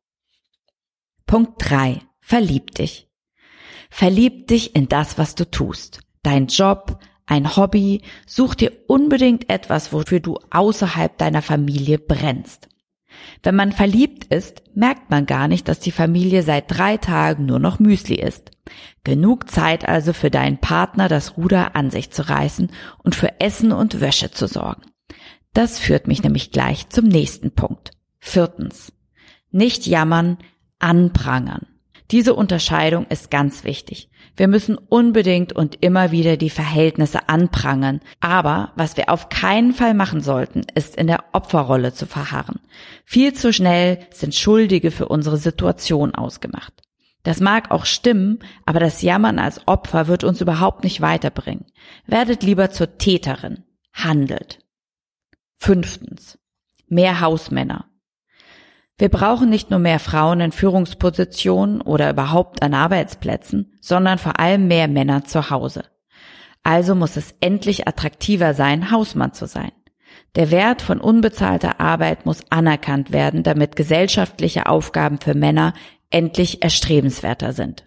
Punkt drei. Verlieb dich. Verlieb dich in das, was du tust. Dein Job, ein Hobby, such dir unbedingt etwas, wofür du außerhalb deiner Familie brennst. Wenn man verliebt ist, merkt man gar nicht, dass die Familie seit drei Tagen nur noch Müsli isst. Genug Zeit also für deinen Partner, das Ruder an sich zu reißen und für Essen und Wäsche zu sorgen. Das führt mich nämlich gleich zum nächsten Punkt. Viertens. Nicht jammern, anprangern. Diese Unterscheidung ist ganz wichtig. Wir müssen unbedingt und immer wieder die Verhältnisse anprangern. Aber was wir auf keinen Fall machen sollten, ist in der Opferrolle zu verharren. Viel zu schnell sind Schuldige für unsere Situation ausgemacht. Das mag auch stimmen, aber das Jammern als Opfer wird uns überhaupt nicht weiterbringen. Werdet lieber zur Täterin. Handelt. Fünftens. Mehr Hausmänner. Wir brauchen nicht nur mehr Frauen in Führungspositionen oder überhaupt an Arbeitsplätzen, sondern vor allem mehr Männer zu Hause. Also muss es endlich attraktiver sein, Hausmann zu sein. Der Wert von unbezahlter Arbeit muss anerkannt werden, damit gesellschaftliche Aufgaben für Männer endlich erstrebenswerter sind.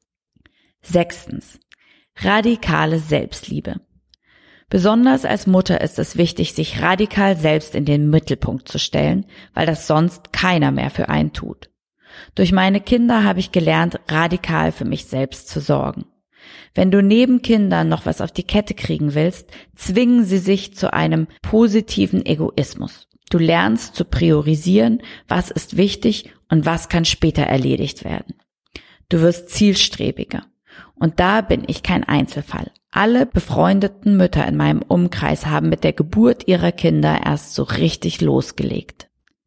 Sechstens. Radikale Selbstliebe. Besonders als Mutter ist es wichtig, sich radikal selbst in den Mittelpunkt zu stellen, weil das sonst keiner mehr für einen tut. Durch meine Kinder habe ich gelernt, radikal für mich selbst zu sorgen. Wenn du neben Kindern noch was auf die Kette kriegen willst, zwingen sie sich zu einem positiven Egoismus. Du lernst zu priorisieren, was ist wichtig und was kann später erledigt werden. Du wirst zielstrebiger. Und da bin ich kein Einzelfall. Alle befreundeten Mütter in meinem Umkreis haben mit der Geburt ihrer Kinder erst so richtig losgelegt.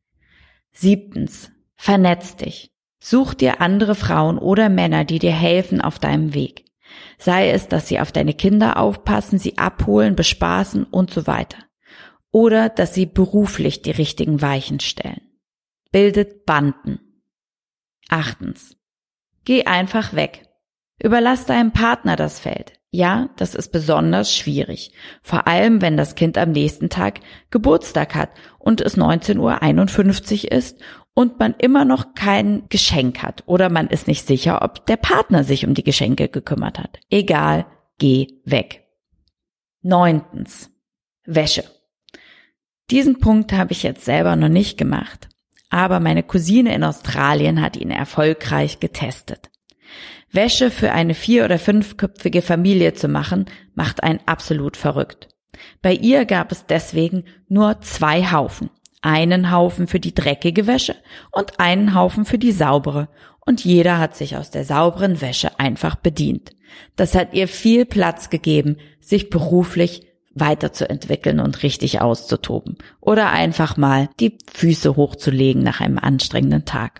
Siebtens. Vernetz dich. Such dir andere Frauen oder Männer, die dir helfen auf deinem Weg. Sei es, dass sie auf deine Kinder aufpassen, sie abholen, bespaßen und so weiter. Oder dass sie beruflich die richtigen Weichen stellen. Bildet Banden. Achtens. Geh einfach weg. Überlass deinem Partner das Feld. Ja, das ist besonders schwierig, vor allem wenn das Kind am nächsten Tag Geburtstag hat und es neunzehn Uhr einundfünfzig ist und man immer noch kein Geschenk hat oder man ist nicht sicher, ob der Partner sich um die Geschenke gekümmert hat. Egal, geh weg. Neuntens. Wäsche. Diesen Punkt habe ich jetzt selber noch nicht gemacht, aber meine Cousine in Australien hat ihn erfolgreich getestet. Wäsche für eine vier- oder fünfköpfige Familie zu machen, macht einen absolut verrückt. Bei ihr gab es deswegen nur zwei Haufen. Einen Haufen für die dreckige Wäsche und einen Haufen für die saubere. Und jeder hat sich aus der sauberen Wäsche einfach bedient. Das hat ihr viel Platz gegeben, sich beruflich weiterzuentwickeln und richtig auszutoben. Oder einfach mal die Füße hochzulegen nach einem anstrengenden Tag.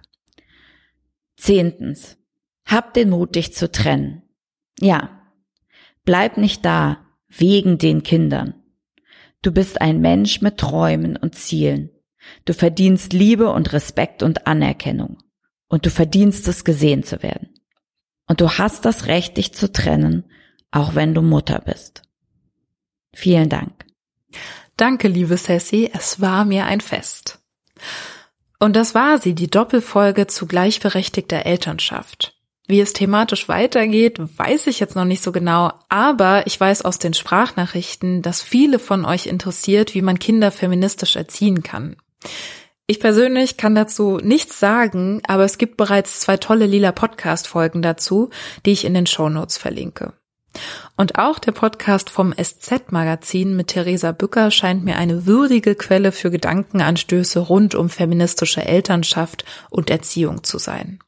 Zehntens. Hab den Mut, dich zu trennen. Ja, bleib nicht da, wegen den Kindern. Du bist ein Mensch mit Träumen und Zielen. Du verdienst Liebe und Respekt und Anerkennung. Und du verdienst es, gesehen zu werden. Und du hast das Recht, dich zu trennen, auch wenn du Mutter bist. Vielen Dank. Danke, liebe Sassy, es war mir ein Fest. Und das war sie, die Doppelfolge zu gleichberechtigter Elternschaft. Wie es thematisch weitergeht, weiß ich jetzt noch nicht so genau, aber ich weiß aus den Sprachnachrichten, dass viele von euch interessiert, wie man Kinder feministisch erziehen kann. Ich persönlich kann dazu nichts sagen, aber es gibt bereits zwei tolle lila Podcast-Folgen dazu, die ich in den Shownotes verlinke. Und auch der Podcast vom S Z-Magazin mit Theresa Bücker scheint mir eine würdige Quelle für Gedankenanstöße rund um feministische Elternschaft und Erziehung zu sein.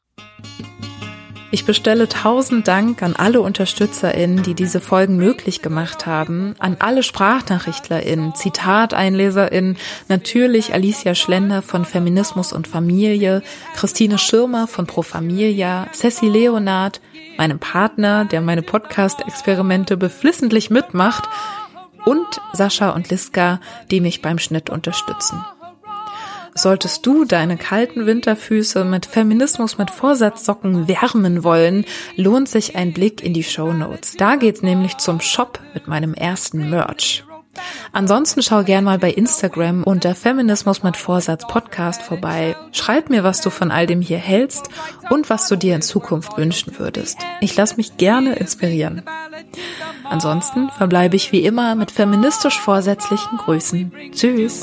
Ich bestelle tausend Dank an alle UnterstützerInnen, die diese Folgen möglich gemacht haben, an alle SprachnachrichtlerInnen, ZitateinleserInnen, natürlich Alicia Schlender von Feminismus und Familie, Christine Schirmer von Pro Familia, Sassy Leonard, meinem Partner, der meine Podcast-Experimente beflissentlich mitmacht, und Sascha und Liska, die mich beim Schnitt unterstützen. Solltest du deine kalten Winterfüße mit Feminismus mit Vorsatzsocken wärmen wollen, lohnt sich ein Blick in die Shownotes. Da geht's nämlich zum Shop mit meinem ersten Merch. Ansonsten schau gern mal bei Instagram unter Feminismus mit Vorsatz Podcast vorbei. Schreib mir, was du von all dem hier hältst und was du dir in Zukunft wünschen würdest. Ich lass mich gerne inspirieren. Ansonsten verbleibe ich wie immer mit feministisch vorsätzlichen Grüßen. Tschüss.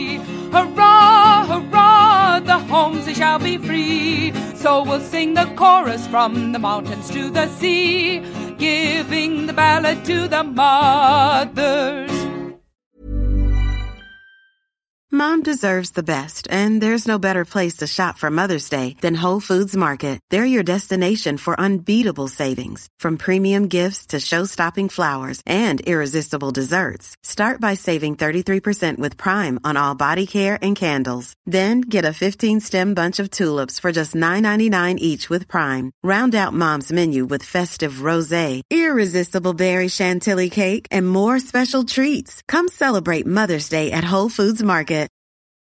Hurrah, hurrah, the homes they shall be free. So we'll sing the chorus from the mountains to the sea, giving the ballad to the mothers. Mom deserves the best, and there's no better place to shop for Mother's Day than Whole Foods Market. They're your destination for unbeatable savings, from premium gifts to show-stopping flowers and irresistible desserts. Start by saving thirty-three percent with Prime on all body care and candles. Then get a fifteen-stem bunch of tulips for just nine ninety-nine each with Prime. Round out Mom's menu with festive rosé, irresistible berry chantilly cake, and more special treats. Come celebrate Mother's Day at Whole Foods Market.